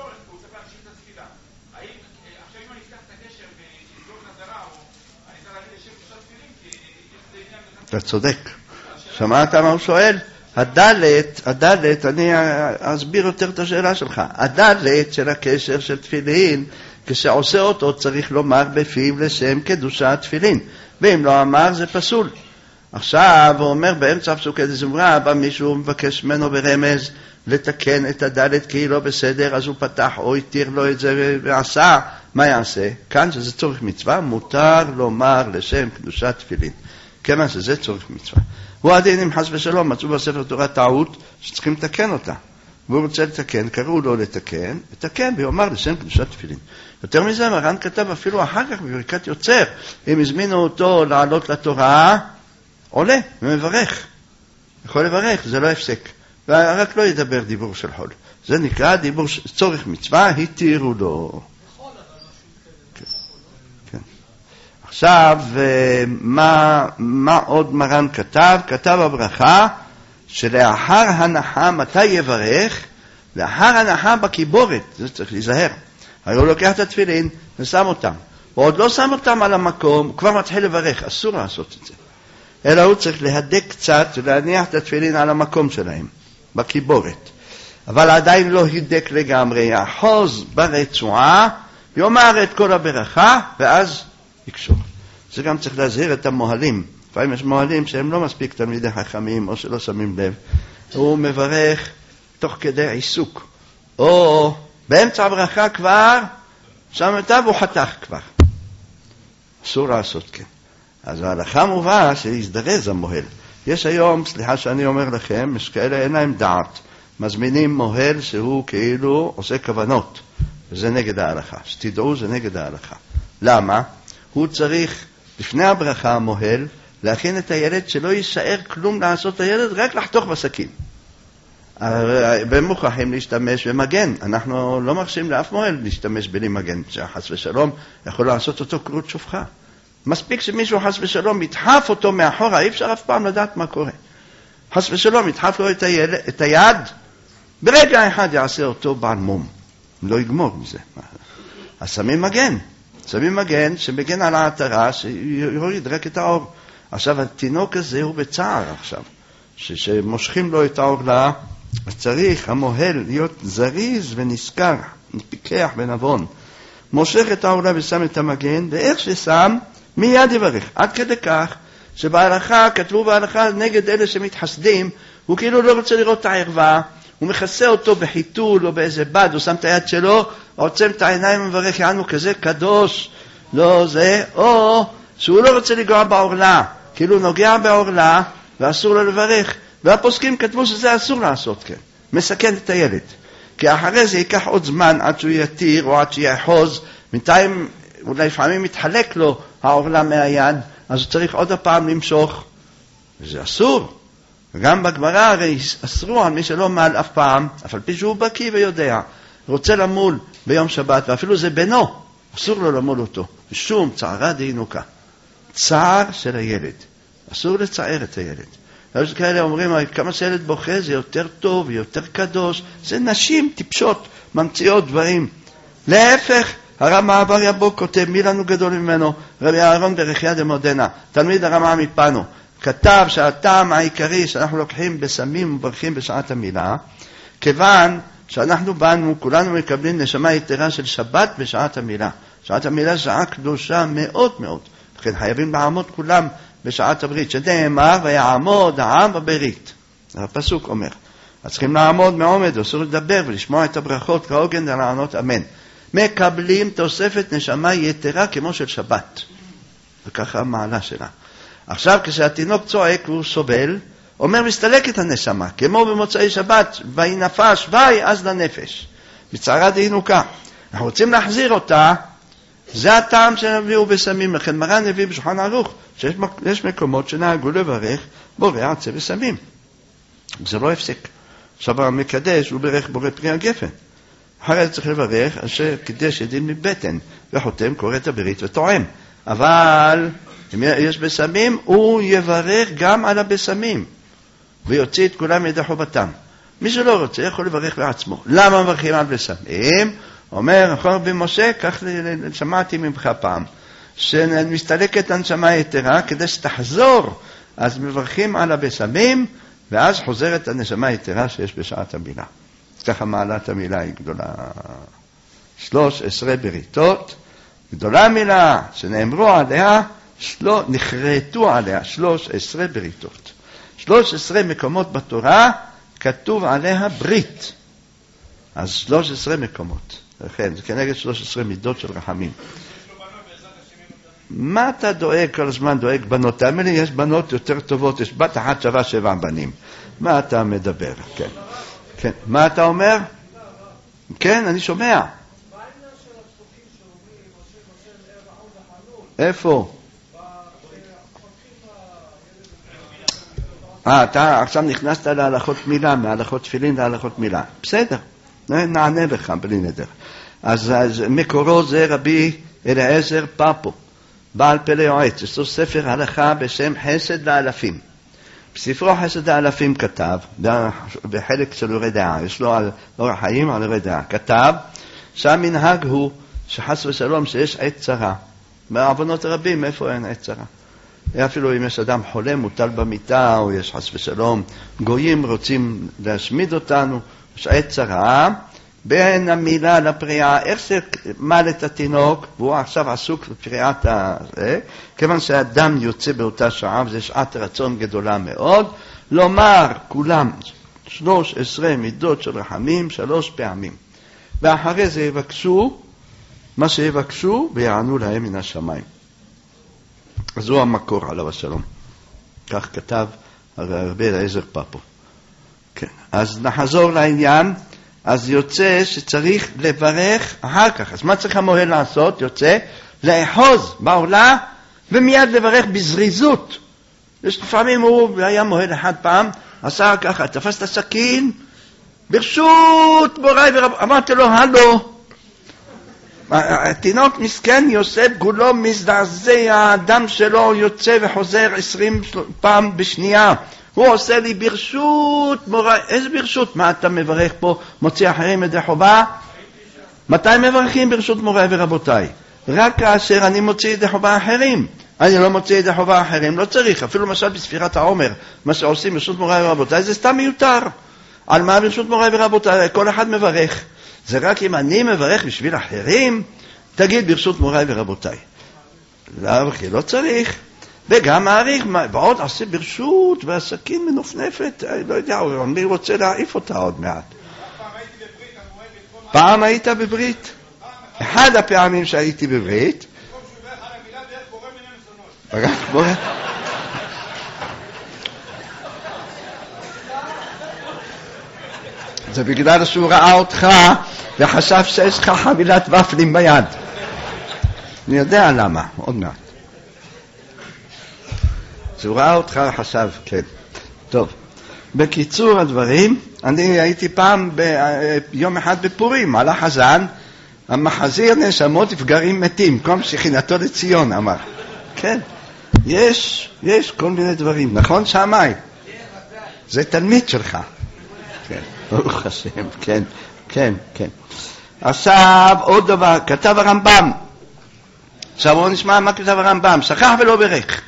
אתה צודק. שמעת מה הוא שואל? הדלת, אני אסביר יותר את השאלה שלך. הדלת של הקשר של תפילין, כשעושה אותו צריך לומר בפיו לשם קדושת תפילין. ואם לא אמר זה פסול. עכשיו הוא אומר באמצע פסוקי דזמרה, בא מישהו מבקש ממנו ברמז לתקן את הדלת כי היא לא בסדר, אז הוא פתח או התיר לו את זה ועשה, מה יעשה? כאן שזה צורך מצווה, מותר לומר לשם קדושת תפילין. כמה שזה צורך מצווה. הוא הדין אם חס ושלום מצאו בספר תורה טעות שצריכים לתקן אותה. והוא רוצה לתקן, קראו לו לתקן, ויאמר לשם קדושת תפילין. יותר מזה, מרן כתב אפילו אחר כך בברכת יוצר, אם הזמינו אותו לעלות לתורה, עולה ומברך. יכול לברך, זה לא הפסק. ורק לא ידבר דיבור של חול. זה נקרא דיבור צורך מצווה, התירו לו. כן. עכשיו, מה עוד מרן כתב? כתב הברכה שלאחר הנחה, מתי יברך? לאחר הנחה בקיבורת, זה צריך להיזהר. הרי הוא לוקח את התפילין ושם אותם. הוא עוד לא שם אותם על המקום, הוא כבר מתחיל לברך, אסור לעשות את זה. אלא הוא צריך להדק קצת ולהניח את התפילין על המקום שלהם, בקיבורת. אבל עדיין לא הידק לגמרי, יאחוז ברצועה, יאמר את כל הברכה, ואז יקשור. זה גם צריך להזהיר את המוהלים. לפעמים יש מוהלים שהם לא מספיק תלמידי חכמים, או שלא שמים לב. הוא מברך תוך כדי עיסוק. או באמצע הברכה כבר, שם אותה והוא חתך כבר. אסור לעשות כן. אז ההלכה מובאה שיזדרז המוהל. יש היום, סליחה שאני אומר לכם, יש כאלה אין להם דעת. מזמינים מוהל שהוא כאילו עושה כוונות. וזה נגד ההלכה. שתדעו, זה נגד ההלכה. למה? הוא צריך, לפני הברכה המוהל, להכין את הילד שלא יישאר כלום לעשות הילד, רק לחתוך בסכין. במוכרחים להשתמש במגן. אנחנו לא מרשים לאף מוהל להשתמש בלי מגן. חס ושלום יכול לעשות אותו קרות שופחה. מספיק שמישהו חס ושלום ידחף אותו מאחורה, אי אפשר אף פעם לדעת מה קורה. חס ושלום ידחף לו את היד, ברגע אחד יעשה אותו בעל מום. לא יגמור מזה. אז שמים מגן שמגן על העטרה, שיוריד רק את האור. עכשיו התינוק הזה הוא בצער עכשיו, שמושכים לו את העורלה, אז צריך המוהל להיות זריז ונזכר, פיקח ונבון. מושך את העורלה ושם את המגן, ואיך ששם, מיד יברך. עד כדי כך שבהלכה, כתבו בהלכה נגד אלה שמתחסדים, הוא כאילו לא רוצה לראות את הערווה, הוא מכסה אותו בחיתול או באיזה בד, הוא שם את היד שלו, עוצם את העיניים ומברך, יענו כזה קדוש, לא זה, או שהוא לא רוצה לגוע בעורלה, כאילו נוגע בעורלה ואסור לו לברך. והפוסקים כתבו שזה אסור לעשות כן, מסכן את הילד. כי אחרי זה ייקח עוד זמן עד שהוא יתיר או עד שיחוז, בינתיים אולי לפעמים מתחלק לו העורלה מהיד, אז הוא צריך עוד הפעם למשוך. וזה אסור. וגם בגמרא הרי אסרו על מי שלא מעל אף פעם, אף על פי שהוא בקיא ויודע, רוצה למול ביום שבת, ואפילו זה בנו, אסור לו למול אותו. שום צערה דינוקה. צער של הילד. אסור לצער את הילד. יש כאלה אומרים, כמה שילד בוכה זה יותר טוב, יותר קדוש. זה נשים טיפשות, ממציאות דברים. להפך, הרמ"א אבר יבוא כותב, מי לנו גדול ממנו? רבי אהרון ברכיה דמודנה, תלמיד הרמ"א מפנו. כתב שהטעם העיקרי שאנחנו לוקחים בסמים וברכים בשעת המילה, כיוון שאנחנו באנו, כולנו מקבלים נשמה יתרה של שבת בשעת המילה. שעת המילה שעה קדושה מאוד מאוד. לכן חייבים לעמוד כולם בשעת הברית, שנאמר ויעמוד העם בברית. הפסוק אומר. אז צריכים לעמוד מעומד, אסור לדבר ולשמוע את הברכות כהוגן ולענות אמן. מקבלים תוספת נשמה יתרה כמו של שבת. וככה המעלה שלה. עכשיו כשהתינוק צועק והוא סובל, אומר מסתלקת הנשמה, כמו במוצאי שבת, ואי נפש, ואי אז לנפש. בצערה דינוקה. אנחנו רוצים להחזיר אותה, זה הטעם שנביאו בסמים. לכן מרן הביא בשולחן ערוך, שיש מקומות שנהגו לברך בורא עצי וסמים. זה לא הפסק. עכשיו המקדש הוא ברך בורא פרי הגפן. אחרי זה צריך לברך אשר קידש ידין מבטן, וחותם קורא את הברית וטועם. אבל אם יש בסמים, הוא יברך גם על הבסמים, ויוציא את כולם ידי חובתם. מי שלא רוצה יכול לברך בעצמו. למה מברכים על בסמים? אומר רבי משה, כך שמעתי ממך פעם, שמסתלקת הנשמה יתרה כדי שתחזור, אז מברכים על הבסמים, ואז חוזרת הנשמה יתרה שיש בשעת המילה. ככה מעלת המילה היא גדולה. 13 בריתות, גדולה מילה שנאמרו עליה, נחרטו עליה 13 בריתות. 13 מקומות בתורה כתוב עליה ברית. אז 13 מקומות. לכן, זה כנגד 13 מידות של רחמים. מה אתה דואג כל הזמן, דואג בנות? תאמין לי, יש בנות יותר טובות, יש בת אחת שווה 7 בנים. מה אתה מדבר? כן. כן, מה אתה אומר? כן, אני שומע. איפה? אתה עכשיו נכנסת להלכות מילה, מהלכות תפילין להלכות מילה. בסדר, נענה לך בלי נדר. אז מקורו זה רבי אליעזר פאפו, בעל פלא יועץ. יש לו ספר הלכה בשם חסד לאלפים. בספרו חסד לאלפים כתב, בחלק של אורי דעה, יש לו על אורח חיים, על אורי דעה, כתב שהמנהג הוא שחס ושלום שיש עת צרה. בעוונות רבים, איפה אין עת צרה? אפילו אם יש אדם חולה, מוטל במיטה, או יש חס ושלום, גויים רוצים להשמיד אותנו, יש עת צרה, בין המילה לפריעה, איך זה מעל את התינוק, והוא עכשיו עסוק בפריעת הזה, כיוון שהאדם יוצא באותה שעה, וזו שעת רצון גדולה מאוד, לומר כולם 13 מידות של רחמים 3 פעמים, ואחרי זה יבקשו מה שיבקשו ויענו להם מן השמיים. אז הוא המקור עליו השלום. כך כתב רבי אליעזר פאפו. כן. אז נחזור לעניין. אז יוצא שצריך לברך אחר כך. אז מה צריך המוהל לעשות? יוצא לאחוז בעולה ומיד לברך בזריזות. יש לפעמים הוא היה מוהל אחד פעם, עשה ככה, תפס את הסכין, ברשות מוריי ורב, אמרתי לו, הלו. התינוק מסכן יוסף כולו מזדעזע, הדם שלו יוצא וחוזר 20 פעם בשנייה. הוא עושה לי ברשות מוריי. איזה ברשות? מה אתה מברך פה? מוציא אחרים ידי חובה? מתי מברכים ברשות מוריי ורבותיי? רק כאשר אני מוציא ידי חובה אחרים. אני לא מוציא ידי חובה אחרים, לא צריך. אפילו למשל בספירת העומר, מה שעושים ברשות מוריי ורבותיי, זה סתם מיותר. על מה ברשות מוריי ורבותיי? כל אחד מברך. זה רק אם אני מברך בשביל אחרים, תגיד ברשות מוריי ורבותיי. לא צריך. וגם מעריך, ועוד עושה ברשות, והסכין מנופנפת, לא יודע, אני רוצה להעיף אותה עוד מעט. פעם היית בברית? אחד הפעמים שהייתי בברית. זה בגלל שהוא ראה אותך וחשב שיש לך חבילת ופלים ביד. אני יודע למה, עוד מעט. הוא ראה אותך וחשב, כן. טוב, בקיצור הדברים, אני הייתי פעם ביום אחד בפורים, על החזן, המחזיר נשמות ופגרים מתים, כל שכינתו לציון, אמר. כן, יש כל מיני דברים, נכון שמאי? זה תלמיד שלך. כן, ברוך השם, כן, כן, כן. עכשיו עוד דבר, כתב הרמב"ם. עכשיו בואו נשמע מה כתב הרמב"ם, שכח ולא ברך.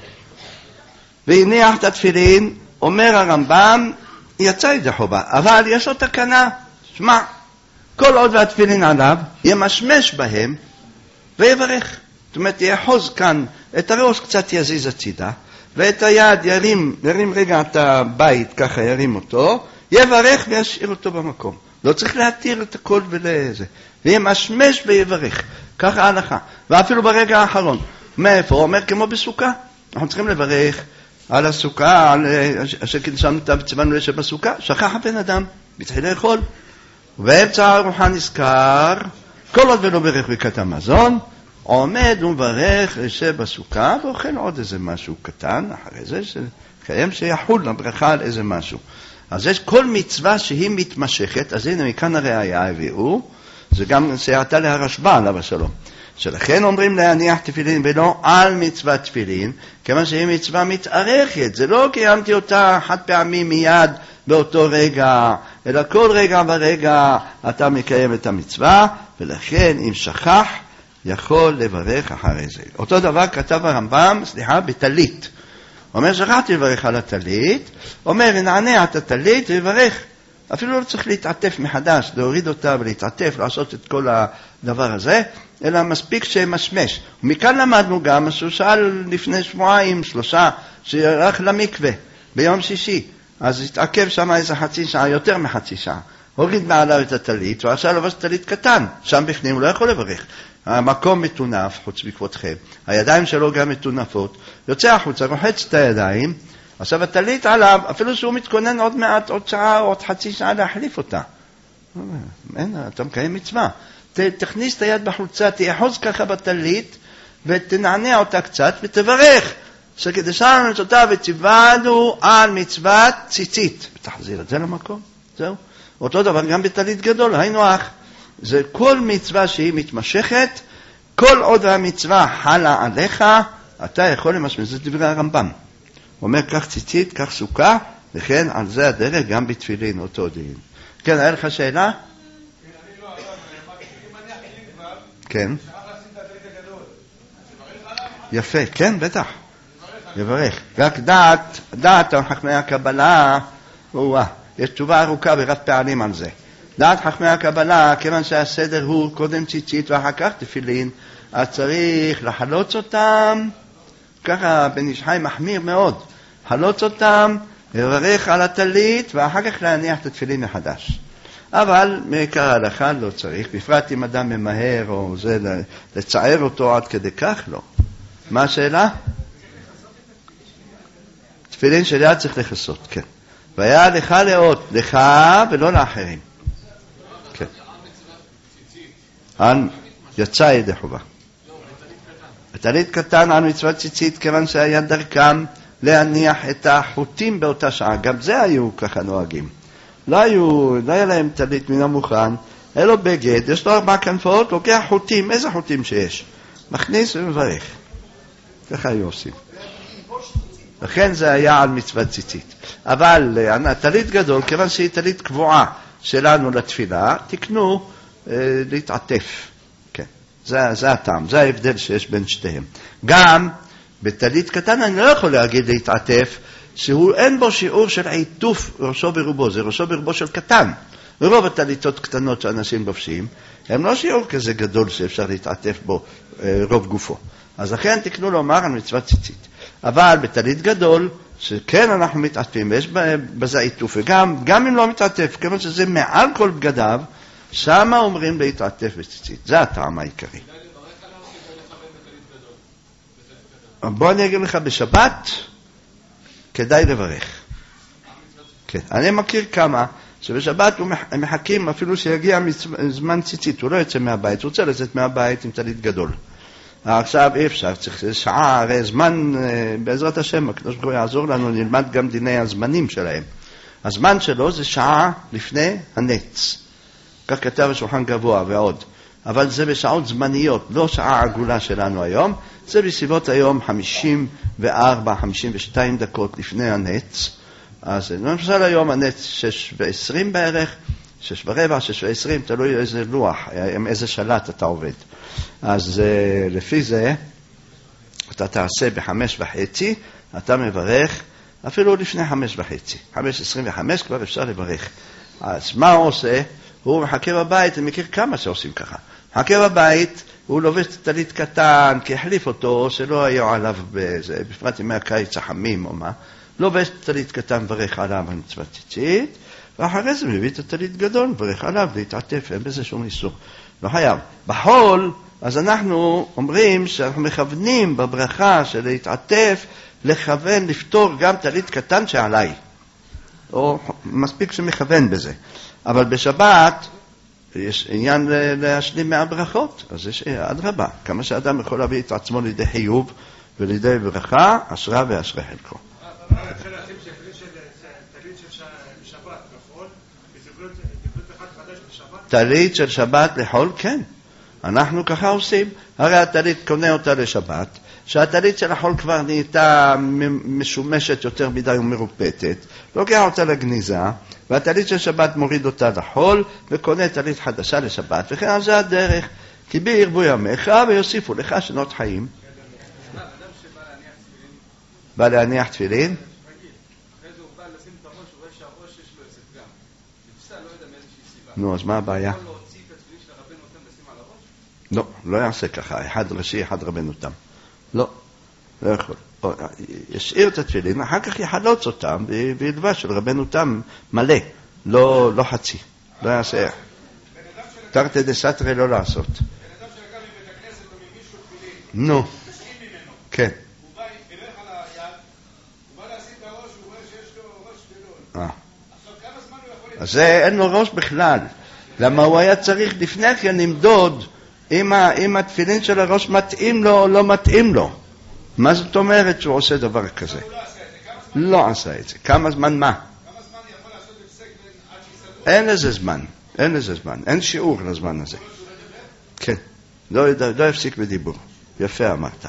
והניח את התפילין, אומר הרמב"ם, יצא ידי חובה, אבל יש לו תקנה, שמע, כל עוד והתפילין עליו, ימשמש בהם ויברך. זאת אומרת, יחוז כאן, את הראש קצת יזיז הצידה, ואת היד ירים רגע את הבית, ככה ירים אותו, יברך וישאיר אותו במקום. לא צריך להתיר את הכל ולזה. וימשמש ויברך. ככה ההלכה. ואפילו ברגע האחרון. מאיפה? הוא אומר כמו בסוכה. אנחנו צריכים לברך על הסוכה, על אשר קידשנו אותה וציוונו לשבת בסוכה. שכח הבן אדם, התחיל לאכול. ובאמצע הארוחה נזכר, כל עוד ולא ברך ברכת המזון, עומד ומברך לשבת בסוכה, ואוכל עוד איזה משהו קטן, אחרי זה שקיים שיחול לברכה על איזה משהו. אז יש כל מצווה שהיא מתמשכת, אז הנה מכאן הראיה הביאו, זה גם סייעתה להרשב"א עליו השלום. שלכן אומרים להניח תפילין ולא על מצוות תפילין, כיוון שהיא מצווה מתארכת, זה לא קיימתי אותה חד פעמי מיד באותו רגע, אלא כל רגע ורגע אתה מקיים את המצווה, ולכן אם שכח יכול לברך אחרי זה. אותו דבר כתב הרמב"ם, בתלית. אומר שכחתי לברך על התלית, אומר נענע את התלית וברך. אפילו לא צריך להתעטף מחדש, להוריד אותה ולהתעטף, לעשות את כל הדבר הזה, אלא מספיק שמשמש. ומכאן למדנו גם, שהוא שאל לפני 2-3, שהלך למקווה ביום שישי, אז התעכב שם איזה חצי שעה, יותר מחצי שעה. הוריד מעליו את התלית, ועשה לבש תלית קטן, שם בפנים הוא לא יכול לברך. המקום מתונף, חוץ מכבודכם. הידיים שלו גם מתונפות. יוצא החוצה, רוחץ את הידיים, עכשיו הטלית עליו, אפילו שהוא מתכונן עוד מעט, עוד שעה, עוד חצי שעה להחליף אותה. אין, אתה מקיים מצווה. תכניס את היד בחולצה, תיחוז ככה בטלית, ותנענע אותה קצת, ותברך. שקידשנו מצוותיו וציוונו על מצוות ציצית. ותחזיר את זה למקום, זהו. אותו דבר גם בטלית גדול, היינו אח. זה כל מצווה שהיא מתמשכת, כל עוד המצווה חלה עליך, אתה יכול למשמש, זה דברי הרמב"ם. הוא אומר, כך ציצית, כך סוכה, וכן על זה הדרך גם בתפילין, אותו דין. כן, היה לך שאלה? כן. יפה, כן, בטח. יברך. רק דעת חכמי הקבלה, יש תשובה ארוכה ברב פעלים על זה. דעת חכמי הקבלה, כיוון שהסדר הוא קודם ציצית ואחר כך תפילין, אז צריך לחלוץ אותם, ככה בן איש חי מחמיר מאוד, חלוץ אותם, לברך על הטלית ואחר כך להניח את התפילין מחדש. אבל מעיקר ההלכה לא צריך, בפרט אם אדם ממהר או זה, לצער אותו עד כדי כך לא. מה השאלה? תפילין של יד צריך לחסות, כן. והיה לך לאות, לך ולא לאחרים. כן. יצא ידי חובה. הטלית קטן על מצוות ציצית, כיוון שהיה דרכם להניח את החוטים באותה שעה. גם זה היו ככה נוהגים. לא היה להם טלית מן המוכן, היה לו בגד, יש לו 4 כנפות, לוקח חוטים, איזה חוטים שיש. מכניס ומברך. ככה היו עושים. לכן זה היה על מצוות ציצית. אבל הטלית גדול, כיוון שהיא טלית קבועה שלנו לתפילה, תקנו להתעטף. כן. זה הטעם, זה ההבדל שיש בין שתיהם. גם בטלית קטן אני לא יכול להגיד להתעטף, שהוא אין בו שיעור של עיטוף ראשו ברובו, זה ראשו ברובו של קטן. רוב הטליתות קטנות שאנשים לובשים, הם לא שיעור כזה גדול שאפשר להתעטף בו רוב גופו. אז לכן תקנו לומר על מצוות ציצית. אבל בטלית גדול, שכן אנחנו מתעטפים, ויש בזה עיטוף, וגם אם לא מתעטף, כיוון שזה מעל כל בגדיו, שמה אומרים להתעטף בציצית. זה הטעם העיקרי. בוא אני אגיד לך, בשבת כדאי לברך. כן. אני מכיר כמה שבשבת הם מחכים אפילו שיגיע זמן ציצית, הוא לא יוצא מהבית, הוא רוצה לצאת מהבית עם טלית גדול. עכשיו אי אפשר, צריך שעה, הרי זמן, בעזרת השם, הקדוש ברוך הוא יעזור לנו, נלמד גם דיני הזמנים שלהם. הזמן שלו זה שעה לפני הנץ. כך כתב השולחן גבוה ועוד. אבל זה בשעות זמניות, לא שעה עגולה שלנו היום, זה בסביבות היום 54-52 דקות לפני הנץ. אז למשל היום הנץ 6:20 בערך, 6:15, 6:20, תלוי איזה לוח, עם איזה שלט אתה עובד. אז לפי זה, אתה תעשה ב5:30, אתה מברך, אפילו לפני 5:30. 5:25 כבר אפשר לברך. אז מה הוא עושה? הוא מחכה בבית, אני מכיר כמה שעושים ככה. מחכה בבית, הוא לובש טלית קטן, כי החליף אותו, שלא היו עליו, בפרט ימי הקיץ החמים או מה, לובש טלית קטן, ברך עליו על מצוות ציצית, ואחרי זה מביא את הטלית גדול, ברך עליו, להתעטף, אין בזה שום איסור. לא חייב. בחול, אז אנחנו אומרים שאנחנו מכוונים בברכה של להתעטף, לכוון, לפתור גם טלית קטן שעליי. או מספיק שמכוון בזה. אבל בשבת יש עניין להשלים מהברכות, אז יש אדרבה. כמה שאדם יכול להביא את עצמו לידי חיוב ולידי ברכה, אשרה ואשרה חלקו. אפשר להשים טלית של שבת לחול, ותבלות אחד חדש בשבת? טלית של שבת לחול, כן. אנחנו ככה עושים. הרי הטלית קונה אותה לשבת, שהטלית של החול כבר נהייתה משומשת יותר מדי ומרופטת, לוקח אותה לגניזה, והטלית של שבת מוריד אותה לחול, וקונה טלית חדשה לשבת, וכן על זה הדרך, כי בי ירבו ימיך ויוסיפו לך שנות חיים. אדם שבא להניח תפילין? בא להניח תפילין? אחרי זה הוא בא לשים את הראש, הוא רואה שהראש יש לו איזה פגם. נפסה, לא יודע מאיזושהי סיבה. נו, אז מה הבעיה? יכול להוציא את התפילין של הרבנו אותם לשים על הראש? לא, לא יעשה ככה, אחד ראשי, אחד רבנו אותם. לא יכול. ישאיר את התפילין, אחר כך יחלוץ אותם, וילבש של רבנו תם מלא, לא חצי, לא יעשה. תרתי דסתרי לא לעשות. בן אדם שלקח מבית הכנסת או ממישהו תפילין, נו, מסכים ממנו. כן. הוא בא, ילך על היד, הוא בא להשים את הראש, אז זה אין לו ראש בכלל. למה הוא היה צריך לפני כן למדוד אם התפילין של הראש מתאים לו או לא מתאים לו. מה זאת אומרת שהוא עושה דבר כזה? לא עשה את זה. כמה זמן מה? אין לזה זמן. אין שיעור לזמן הזה. כן. לא יפסיק בדיבור. יפה אמרת.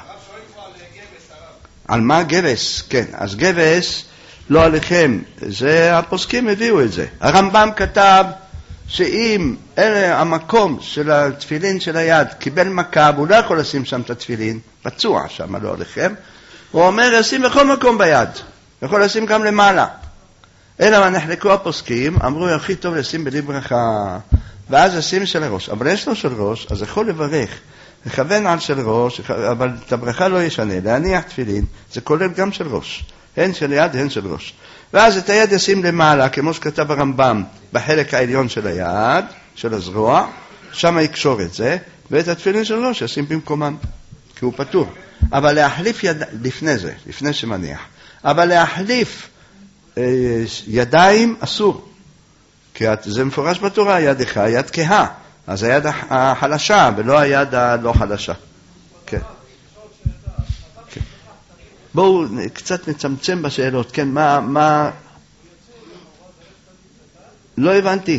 על מה גבס? כן. אז גבס לא עליכם. זה הפוסקים הביאו את זה. הרמב"ם כתב שאם המקום של התפילין של היד קיבל מכה, הוא לא יכול לשים שם את התפילין, פצוע שם, לא עליכם. הוא אומר, לשים בכל מקום ביד. יכול לשים גם למעלה. אלא מה נחלקו הפוסקים, אמרו, הכי טוב לשים בלי ברכה, ואז לשים של הראש. אבל יש לו של ראש, אז יכול לברך. לכוון על של ראש, אבל את הברכה לא ישנה. להניח תפילין, זה כולל גם של ראש. הן של יד, הן של ראש. ואז את היד ישים למעלה, כמו שכתב הרמב"ם, בחלק העליון של היד, של הזרוע, שם יקשור את זה, ואת התפילין של ראש ישים במקומם, כי הוא פטור. אבל להחליף לפני זה, לפני שמניח. אבל להחליף ידיים אסור. כי זה מפורש בתורה, ידך, יד כהה. אז היד החלשה, ולא היד הלא חלשה. כן. בואו קצת נצמצם בשאלות. כן, מה... לא הבנתי.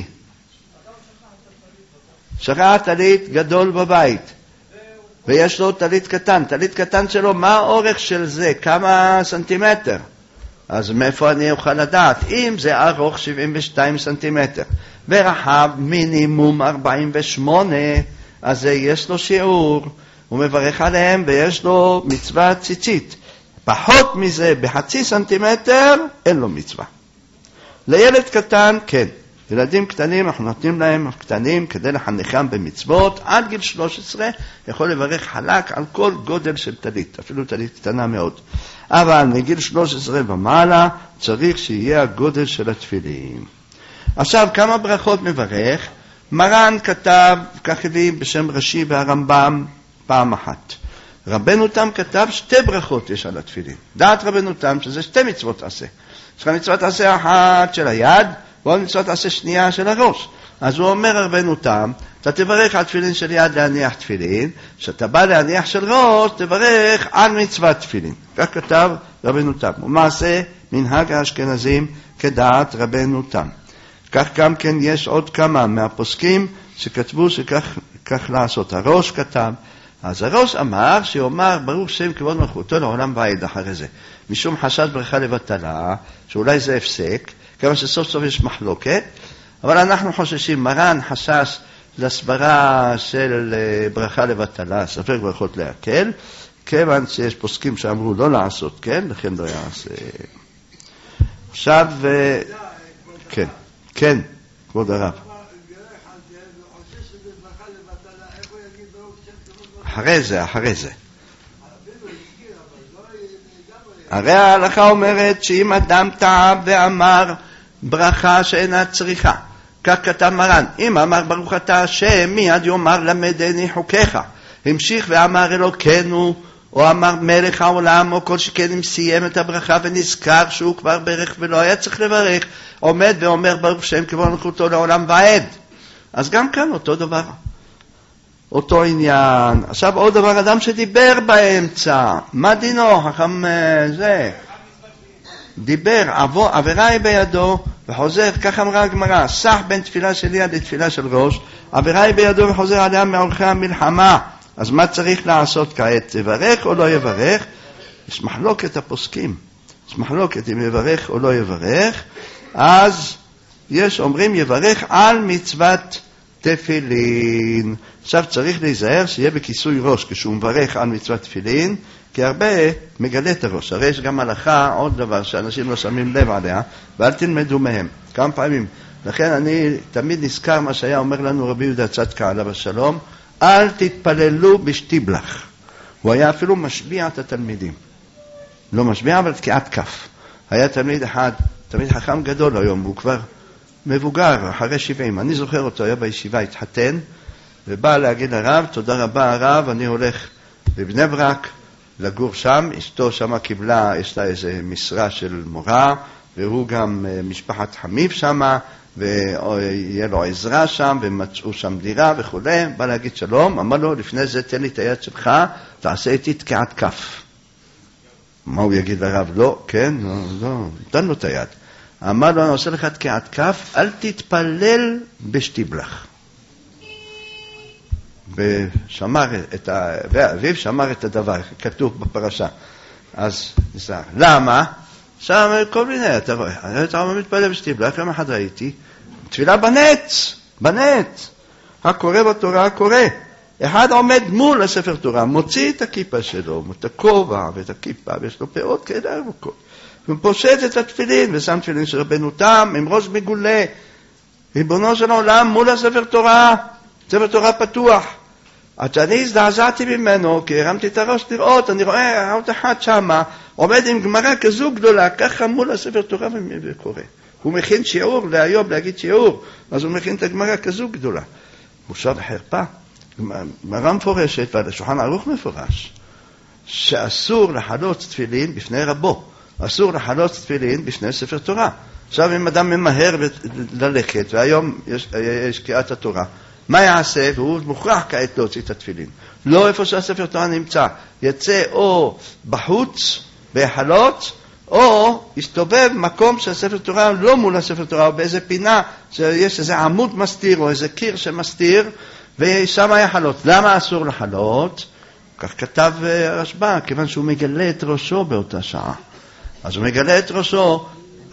שכח טלית גדול בבית. ויש לו טלית קטן. טלית קטן שלו, מה האורך של זה? כמה סנטימטר? אז מאיפה אני אוכל לדעת? אם זה ארוך 72 סנטימטר, ורחב מינימום 48, אז יש לו שיעור. הוא מברך עליהם ויש לו מצווה ציצית. פחות מזה, בחצי סנטימטר, אין לו מצווה. לילד קטן, כן. ילדים קטנים, אנחנו נותנים להם קטנים כדי לחנכם במצוות. עד גיל 13 יכול לברך חלק על כל גודל של טלית, אפילו טלית קטנה מאוד. אבל מגיל 13 ומעלה צריך שיהיה הגודל של התפילין. עכשיו, כמה ברכות מברך? מרן כתב, כך הביא בשם רש"י והרמב"ם פעם אחת. רבנו תם כתב 2 ברכות יש על התפילין. דעת רבנו תם שזה 2 מצוות עשה. יש לך מצוות עשה אחת של היד, ועוד מצוות עשה שנייה של הראש. אז הוא אומר רבנו תם, אתה תברך על תפילין של יד להניח תפילין, כשאתה בא להניח של ראש, תברך על מצוות תפילין. כך כתב רבנו תם. ומעשה מנהג האשכנזים כדעת רבנו תם. כך גם כן יש עוד כמה מהפוסקים שכתבו שכך לעשות. הראש כתב, אז הראש אמר שיאמר ברוך שם כבוד מלכותו לעולם ועד אחרי זה. משום חשש ברכה לבטלה, שאולי זה הפסק, כמה שסוף סוף יש מחלוקת, אבל אנחנו חוששים, מרן חשש לסברה של ברכה לבטלה, ספק ברכות להקל, כיוון שיש פוסקים שאמרו לא לעשות, כן, לכן לא יעשה. עכשיו, כן, כן, כבוד הרב. אחרי זה. הרי ההלכה אומרת שאם אדם טעה ואמר ברכה שאינה צריכה, כך כתב מרן, אם אמר ברוך אתה השם, מיד יאמר למדני חוקיך. המשיך ואמר אלוקינו, או אמר מלך העולם, או כל שכן אם סיים את הברכה ונזכר שהוא כבר ברך ולא היה צריך לברך, עומד ואומר ברוך שם כבוד מלכותו לעולם ועד. אז גם כאן אותו דבר. אותו עניין. עכשיו עוד דבר, אדם שדיבר באמצע, מה דינו? חכם זה דיבר, עבירה היא בידו וחוזר, כך אמרה הגמרא, סח בין תפילה של יד לתפילה של ראש, עבירה היא בידו וחוזר עליה מאורכי המלחמה. אז מה צריך לעשות כעת? יברך או לא יברך? יש מחלוקת הפוסקים, יש מחלוקת אם יברך או לא יברך. אז יש אומרים יברך על מצוות תפילין. עכשיו צריך להיזהר שיהיה בכיסוי ראש כשהוא מברך על מצוות תפילין, כי הרבה מגלה את הראש. הרי יש גם הלכה, עוד דבר שאנשים לא שמים לב עליה, ואל תלמדו מהם כמה פעמים. לכן אני תמיד נזכר מה שהיה אומר לנו רבי יהודה צדקה עליו השלום, אל תתפללו בשטיבלח. הוא היה אפילו משביע את התלמידים, לא משביע אבל תקיעת כף. היה תלמיד אחד, תלמיד חכם גדול היום, הוא כבר מבוגר, אחרי 70, אני זוכר אותו, היה בישיבה, התחתן, ובא להגיד לרב, תודה רבה הרב, אני הולך בבני ברק לגור שם, אשתו שמה קיבלה, יש לה איזה משרה של מורה, והוא גם משפחת חמיב שם, ויהיה לו עזרה שם, ומצאו שם דירה וכו'. בא להגיד שלום, אמר לו, לפני זה תן לי את היד שלך, תעשה איתי תקיעת כף. מה הוא יגיד לרב? לא, כן, לא, נתן לו את היד. אמר לו, אני עושה לך תקיעת כף, אל תתפלל בשטיבלך. ואביו שמר את הדבר, כתוב בפרשה. אז נזהר. למה? שם כל מיני, אתה רואה, אתה מתפלל בשטיבלך, יום אחד ראיתי, תפילה בנץ, הקורא בתורה הקורא. אחד עומד מול הספר תורה, מוציא את הכיפה שלו, את הכובע ואת הכיפה, ויש לו פאות כאלה ארוכות. ופושט את התפילין, ושם תפילין של רבנו תם, עם ראש מגולה, ריבונו של העולם מול הספר תורה, ספר תורה פתוח. עד שאני הזדעזעתי ממנו, כי הרמתי את הראש לראות, אני רואה עוד אחד שמה, עומד עם גמרא כזו גדולה, ככה מול הספר תורה וקורא. הוא מכין שיעור להיום, להגיד שיעור, אז הוא מכין את הגמרא כזו גדולה. בושה וחרפה. גמרא מפורשת, ועל השולחן ערוך מפורש, שאסור לחלות תפילין בפני רבו, אסור לחלות תפילין בפני ספר תורה. עכשיו אם אדם ממהר ללכת, והיום יש קריאת התורה, מה יעשה? והוא מוכרח כעת להוציא את התפילין. לא איפה שהספר תורה נמצא, יצא או בחוץ, בהיחלות, או יסתובב מקום שהספר תורה לא מול הספר תורה, או באיזה פינה, שיש איזה עמוד מסתיר, או איזה קיר שמסתיר, ושם היחלות. למה אסור לחלות? כך כתב הרשב"א, כיוון שהוא מגלה את ראשו באותה שעה. אז הוא מגלה את ראשו,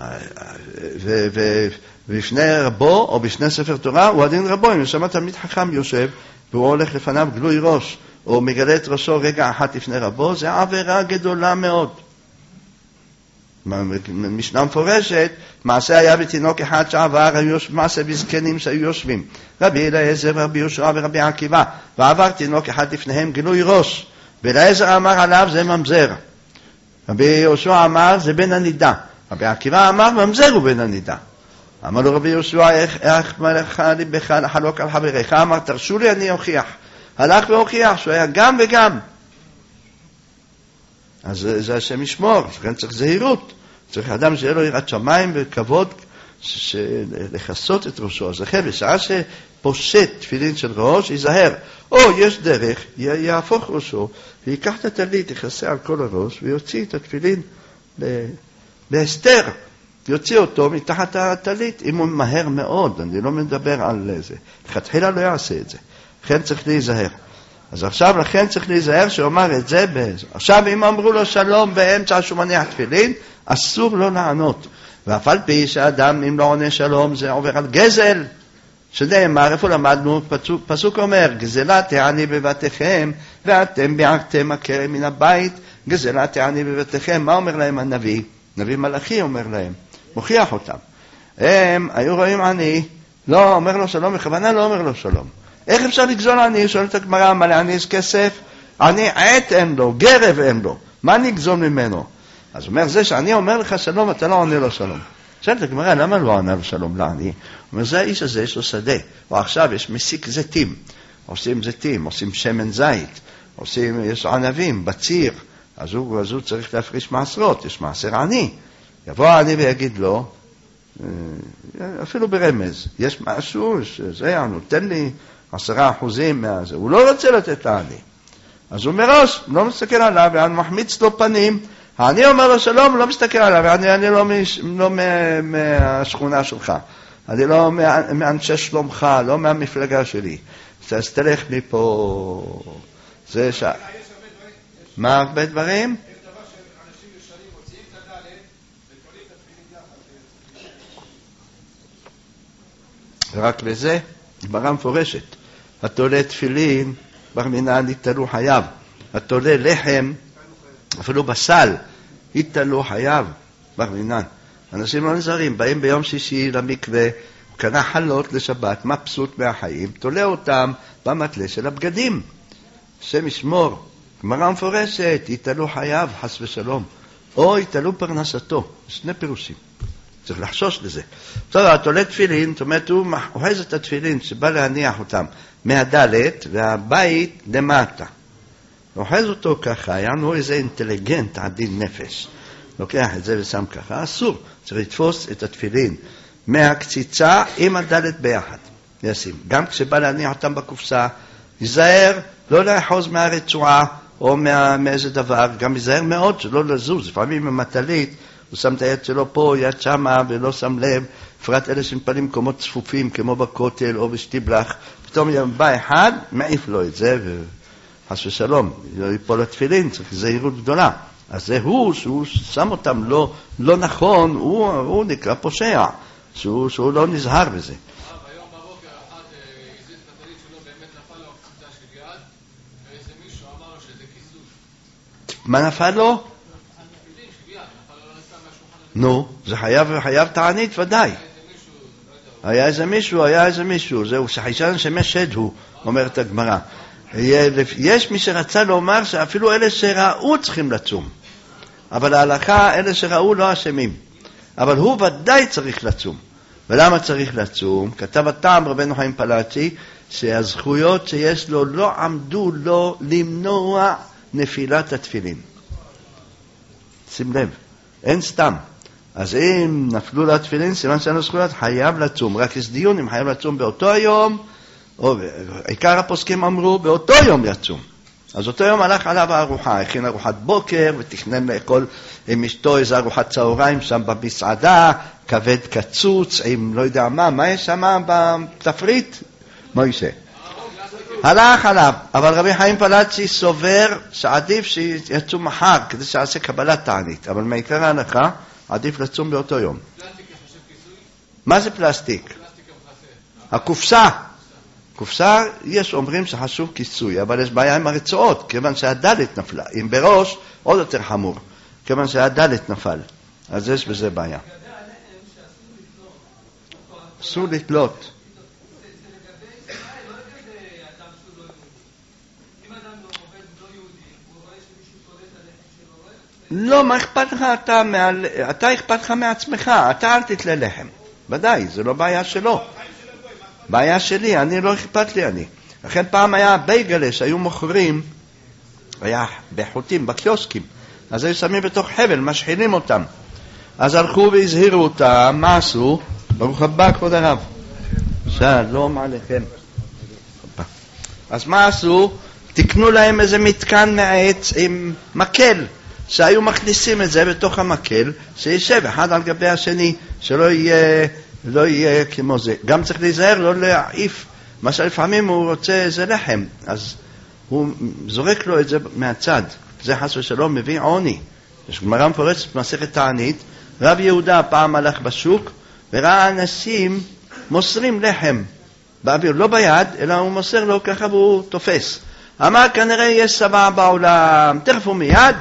ובפני רבו, או בפני ספר תורה, הוא הדין רבו. אם שמע תלמיד חכם יושב, והוא הולך לפניו גלוי ראש, או מגלה את ראשו רגע אחת לפני רבו, זה עבירה גדולה מאוד. משנה מפורשת, מעשה היה בתינוק אחד שעבר, היו מעשה בזקנים שהיו יושבים. רבי אליעזר, רבי יהושע ורבי עקיבא, ועבר תינוק אחד לפניהם גילוי ראש. ואליעזר אמר עליו זה ממזר. רבי יהושע אמר זה בן הנידה. רבי עקיבא אמר ממזר הוא בן הנידה. אמר לו רבי יהושע, איך מלך ליבך לחלוק על חבריך? אמר תרשו לי אני אוכיח. הלך והוכיח שהוא היה גם וגם. אז זה השם ישמור, לכן צריך זהירות. צריך אדם שיהיה לו יראת שמיים וכבוד לחסות את ראשו. אז לכן בשעה שפושט תפילין של ראש, ייזהר. או יש דרך, יהפוך ראשו, ויקח את הטלית, יכסה על כל הראש, ויוציא את התפילין בהסתר. יוציא אותו מתחת הטלית, אם הוא מהר מאוד, אני לא מדבר על זה. לכתחילה לא יעשה את זה. לכן צריך להיזהר. אז עכשיו לכן צריך להיזהר שאומר את זה עכשיו אם אמרו לו שלום באמצע שהוא מניח תפילין, אסור לו לענות. ואף על פי שאדם אם לא עונה שלום זה עובר על גזל. שנאמר, איפה למדנו? פסוק אומר, גזלה תעני בבתיכם ואתם ביערתם הכרם מן הבית, גזלה תעני בבתיכם. מה אומר להם הנביא? נביא מלאכי אומר להם, מוכיח אותם. הם היו רואים עני, לא אומר לו שלום, בכוונה לא אומר לו שלום. איך אפשר לגזול עני? שואלת הגמרא, מה לעני יש כסף? עני עת אין לו, גרב אין לו. מה נגזול ממנו? אז אומר, זה שאני אומר לך שלום, אתה לא עונה לו שלום. שואלת הגמרא, למה לא עונה לו שלום לעני? אומר, זה האיש הזה, יש לו שדה. או עכשיו יש מסיק זיתים. עושים זיתים, עושים שמן זית. יש ענבים, בציר. אז הוא צריך להפריש מעשרות, יש מעשר עני. יבוא העני ויגיד לו, אפילו ברמז, יש משהו, זה נותן לי 10% מהזה, הוא לא רוצה לתת לעני. אז הוא מראש, לא מסתכל עליו, ואני מחמיץ לו פנים, העני אומר לו שלום, לא מסתכל עליו, אני לא מהשכונה שלך, אני לא מאנשי שלומך, לא מהמפלגה שלי, אז תלך מפה, זה ש... מה הרבה דברים? ורק לזה, גמרא מפורשת. התולה תפילין, בר מינן יתלו חייו. התולה לחם, אפילו בסל, יתלו חייו, בר מינן. אנשים לא נזהרים, באים ביום שישי למקווה, הוא קנה חלות לשבת, מבסוט מהחיים, תולה אותם במטלה של הבגדים. השם ישמור. גמרא מפורשת, יתלו חייו, חס ושלום. או יתלו פרנסתו. שני פירושים. צריך לחשוש לזה. טוב, התולה תפילין, זאת אומרת, הוא אוחז את התפילין שבא להניח אותם מהדלת והבית למטה. אוחז אותו ככה, יענו איזה אינטליגנט עדין נפש. לוקח את זה ושם ככה, אסור. צריך לתפוס את התפילין מהקציצה עם הדלת ביחד. ישים. גם כשבא להניח אותם בקופסה, ייזהר לא לאחוז מהרצועה או מאיזה דבר, גם ייזהר מאוד שלא לזוז. לפעמים עם המטלית, הוא שם את היד שלו פה, יד שמה, ולא שם לב, בפרט אלה שמפלים מקומות צפופים, כמו בכותל או בשטיבלח, פתאום בא אחד, מעיף לו את זה, וחס ושלום, יפול לתפילין, צריך זהירות גדולה. אז זה הוא, שהוא שם אותם לא נכון, הוא נקרא פושע, שהוא לא נזהר בזה. היום בבוקר אחד הזיז את הטלית שלו, באמת נפל לו הקציצה של יד, ואיזה מישהו אמר לו שזה כיסוי. מה נפל לו? נו, זה חייב תענית ודאי. היה איזה מישהו, זהו, שחיישן שמש שד הוא, אומרת הגמרא. יש מי שרצה לומר שאפילו אלה שראו צריכים לצום, אבל ההלכה, אלה שראו לא אשמים, אבל הוא ודאי צריך לצום. ולמה צריך לצום? כתב הטעם רבנו חיים פלאצ'י, שהזכויות שיש לו לא עמדו לו למנוע נפילת התפילין. שים לב, אין סתם. אז אם נפלו לתפילין, סימן שאין לו זכויות, חייב לצום. רק יש דיון אם חייב לצום באותו היום, או עיקר הפוסקים אמרו באותו יום יצום. אז אותו יום הלך עליו הארוחה, הכין ארוחת בוקר ותכנן לאכול עם אשתו איזו ארוחת צהריים שם במסעדה, כבד קצוץ, עם לא יודע מה יש שם בתפריט? מוישה. הלך עליו, אבל רבי חיים פלאצ'י סובר שעדיף שיצום מחר כדי שיעשה קבלת תענית, אבל מעיקר ההלכה עדיף לצום באותו יום. פלסטיק יחשב כיסוי? מה זה פלסטיק? פלסטיק המחסה. הקופסה. קופסה יש אומרים שחשוב כיסוי, אבל יש בעיה עם הרצועות, כיוון שהדלת נפלה. אם בראש, עוד יותר חמור, כיוון שהדלת נפל. אז יש בזה בעיה. אסור לתלות. לא, מה אכפת לך? אתה אכפת לך מעצמך, אתה אל תתלה לחם. ודאי, זה לא בעיה שלו. בעיה שלי, אני לא אכפת לי אני. לכן פעם היה בייגלה שהיו מוכרים, היה בחוטים, בקיוסקים. אז היו שמים בתוך חבל, משחילים אותם. אז הלכו והזהירו אותם, מה עשו? ברוך הבא, כבוד הרב. שלום עליכם. אז מה עשו? תקנו להם איזה מתקן מעץ עם מקל. שהיו מכניסים את זה בתוך המקל, שישב אחד על גבי השני, שלא יהיה כמו זה. גם צריך להיזהר, לא להעיף. מה שלפעמים הוא רוצה איזה לחם, אז הוא זורק לו את זה מהצד. זה חס ושלום מביא עוני. יש גמרא מפורשת במסכת תענית, רב יהודה פעם הלך בשוק, וראה אנשים מוסרים לחם באוויר, לא ביד, אלא הוא מוסר לו ככה והוא תופס. אמר, כנראה יש שבע בעולם, תכף ומיד,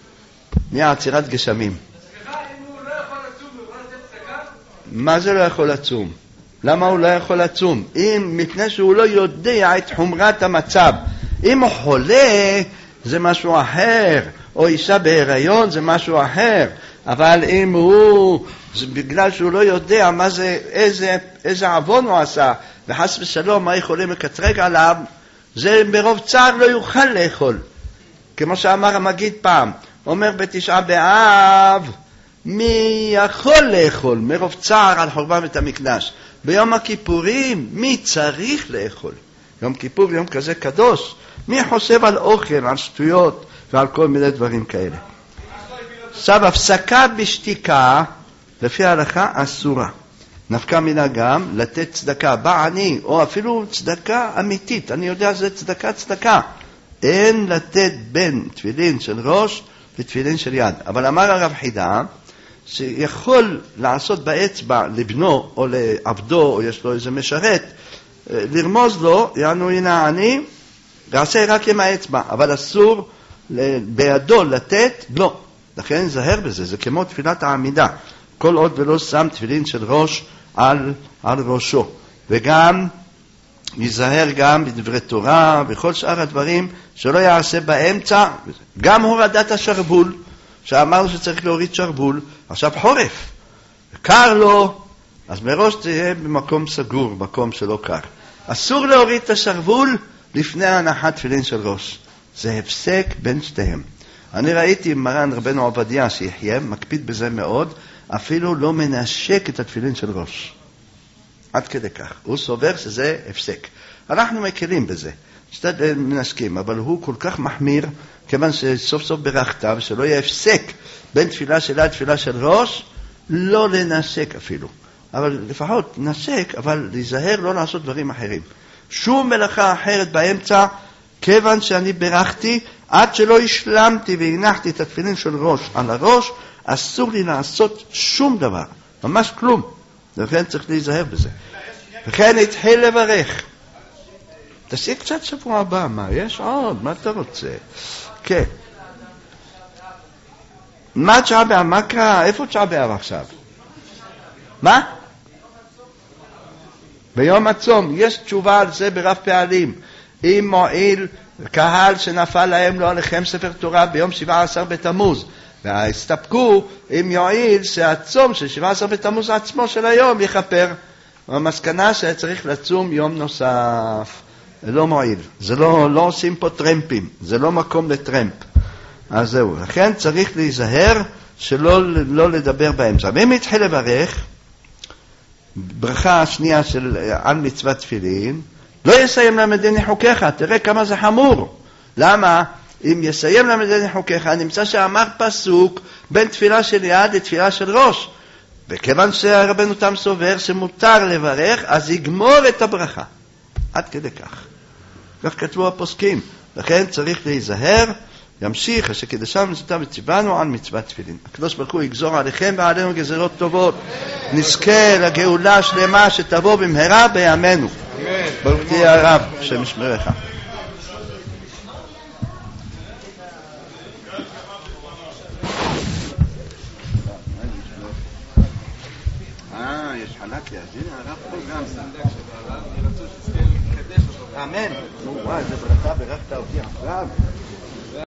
עצירת גשמים. סליחה, אם הוא לא יכול לצום, הוא יכול לתת צדקה? מה זה לא יכול לצום? למה הוא לא יכול לצום? מפני שהוא לא יודע את חומרת המצב. אם הוא חולה, זה משהו אחר, או אישה בהיריון, זה משהו אחר. אבל אם הוא, בגלל שהוא לא יודע מה זה, איזה עוון הוא עשה, וחס ושלום, מה יכולים לקטרג עליו, זה ברוב צער לא יוכל לאכול. כמו שאמר המגיד פעם, אומר בתשעה באב, מי יכול לאכול מרוב צער על חורבן בית המקדש? ביום הכיפורים, מי צריך לאכול? יום כיפור, יום כזה קדוש, מי חושב על אוכל, על שטויות ועל כל מיני דברים כאלה? עכשיו, הפסקה בשתיקה, לפי ההלכה אסורה. נפקא מינה גם לתת צדקה בעני, או אפילו צדקה אמיתית. אני יודע שזה צדקה. אין לתת בין תפילין של ראש לתפילין של יד. אבל אמר הרב חידה, שיכול לעשות באצבע לבנו או לעבדו, או יש לו איזה משרת, לרמוז לו, יענו הנה אני, ועשה רק עם האצבע, אבל אסור בידו לתת, לא. לכן זהר בזה, זה כמו תפילת העמידה. כל עוד ולא שם תפילין של ראש על ראשו. וגם ייזהר גם בדברי תורה, בכל שאר הדברים, שלא יעשה באמצע, גם הורדת השרבול, שאמרנו שצריך להוריד שרבול, עכשיו חורף, קר לו, אז מראש תהיה במקום סגור, מקום שלא קר. אסור להוריד את השרבול לפני הנחת תפילין של ראש. זה הפסק בין שתיהם. אני ראיתי מרן רבנו עובדיה שיחיה, מקפיד בזה מאוד, אפילו לא מנשק את התפילין של ראש. עד כדי כך. הוא סובר שזה הפסק. אנחנו מקלים בזה. שתד מנשקים, אבל הוא כל כך מחמיר, כיוון שסוף סוף ברכתה, ושלא יהיה הפסק בין תפילה שלה לתפילה של ראש, לא לנשק אפילו. אבל לפחות נשק, אבל להיזהר לא לעשות דברים אחרים. שום מלאכה אחרת באמצע, כיוון שאני ברכתי, עד שלא השלמתי והנחתי את התפילין של ראש על הראש, אסור לי לעשות שום דבר, ממש כלום. לכן צריך להיזהר בזה. וכן התחיל לברך. תעשי קצת שבוע הבא, מה? יש עוד, מה אתה רוצה? כן. מה תשעה באב? מה קרה? איפה תשעה באב עכשיו? מה? ביום הצום. יש תשובה על זה ברב פעלים. אם מועיל קהל שנפל להם לא עליכם ספר תורה ביום 17 בתמוז, והסתפקו אם יועיל שהצום של 17 בתמוז עצמו של היום יכפר. המסקנה שצריך לצום יום נוסף. לא מועיל. זה לא עושים פה טרמפים. זה לא מקום לטרמפ. אז זהו. לכן צריך להיזהר שלא לדבר באמצע. ואם התחיל לברך, ברכה השנייה על מצוות תפילין, לא יסיים למדני חוקיך. תראה כמה זה חמור. למה? אם יסיים למדני חוקיך, נמצא שאמר פסוק בין תפילה של יד לתפילה של ראש. וכיוון שרבנו תם סובר שמותר לברך, אז יגמור את הברכה. עד כדי כך. כך כתבו הפוסקים. לכן צריך להיזהר, ימשיך, אשר קידשנו מצוותיו וציוונו על מצוות תפילין. הקדוש ברוך הוא יגזור עליכם ועלינו גזרות טובות. נזכה לגאולה שלמה שתבוא במהרה בימינו. ברוך תהיה הרב, השם ישמרך. יש חלקיה, אז הנה הרב פה גם. אמן. וואי, זה ברכה, ברכת אותי עכשיו.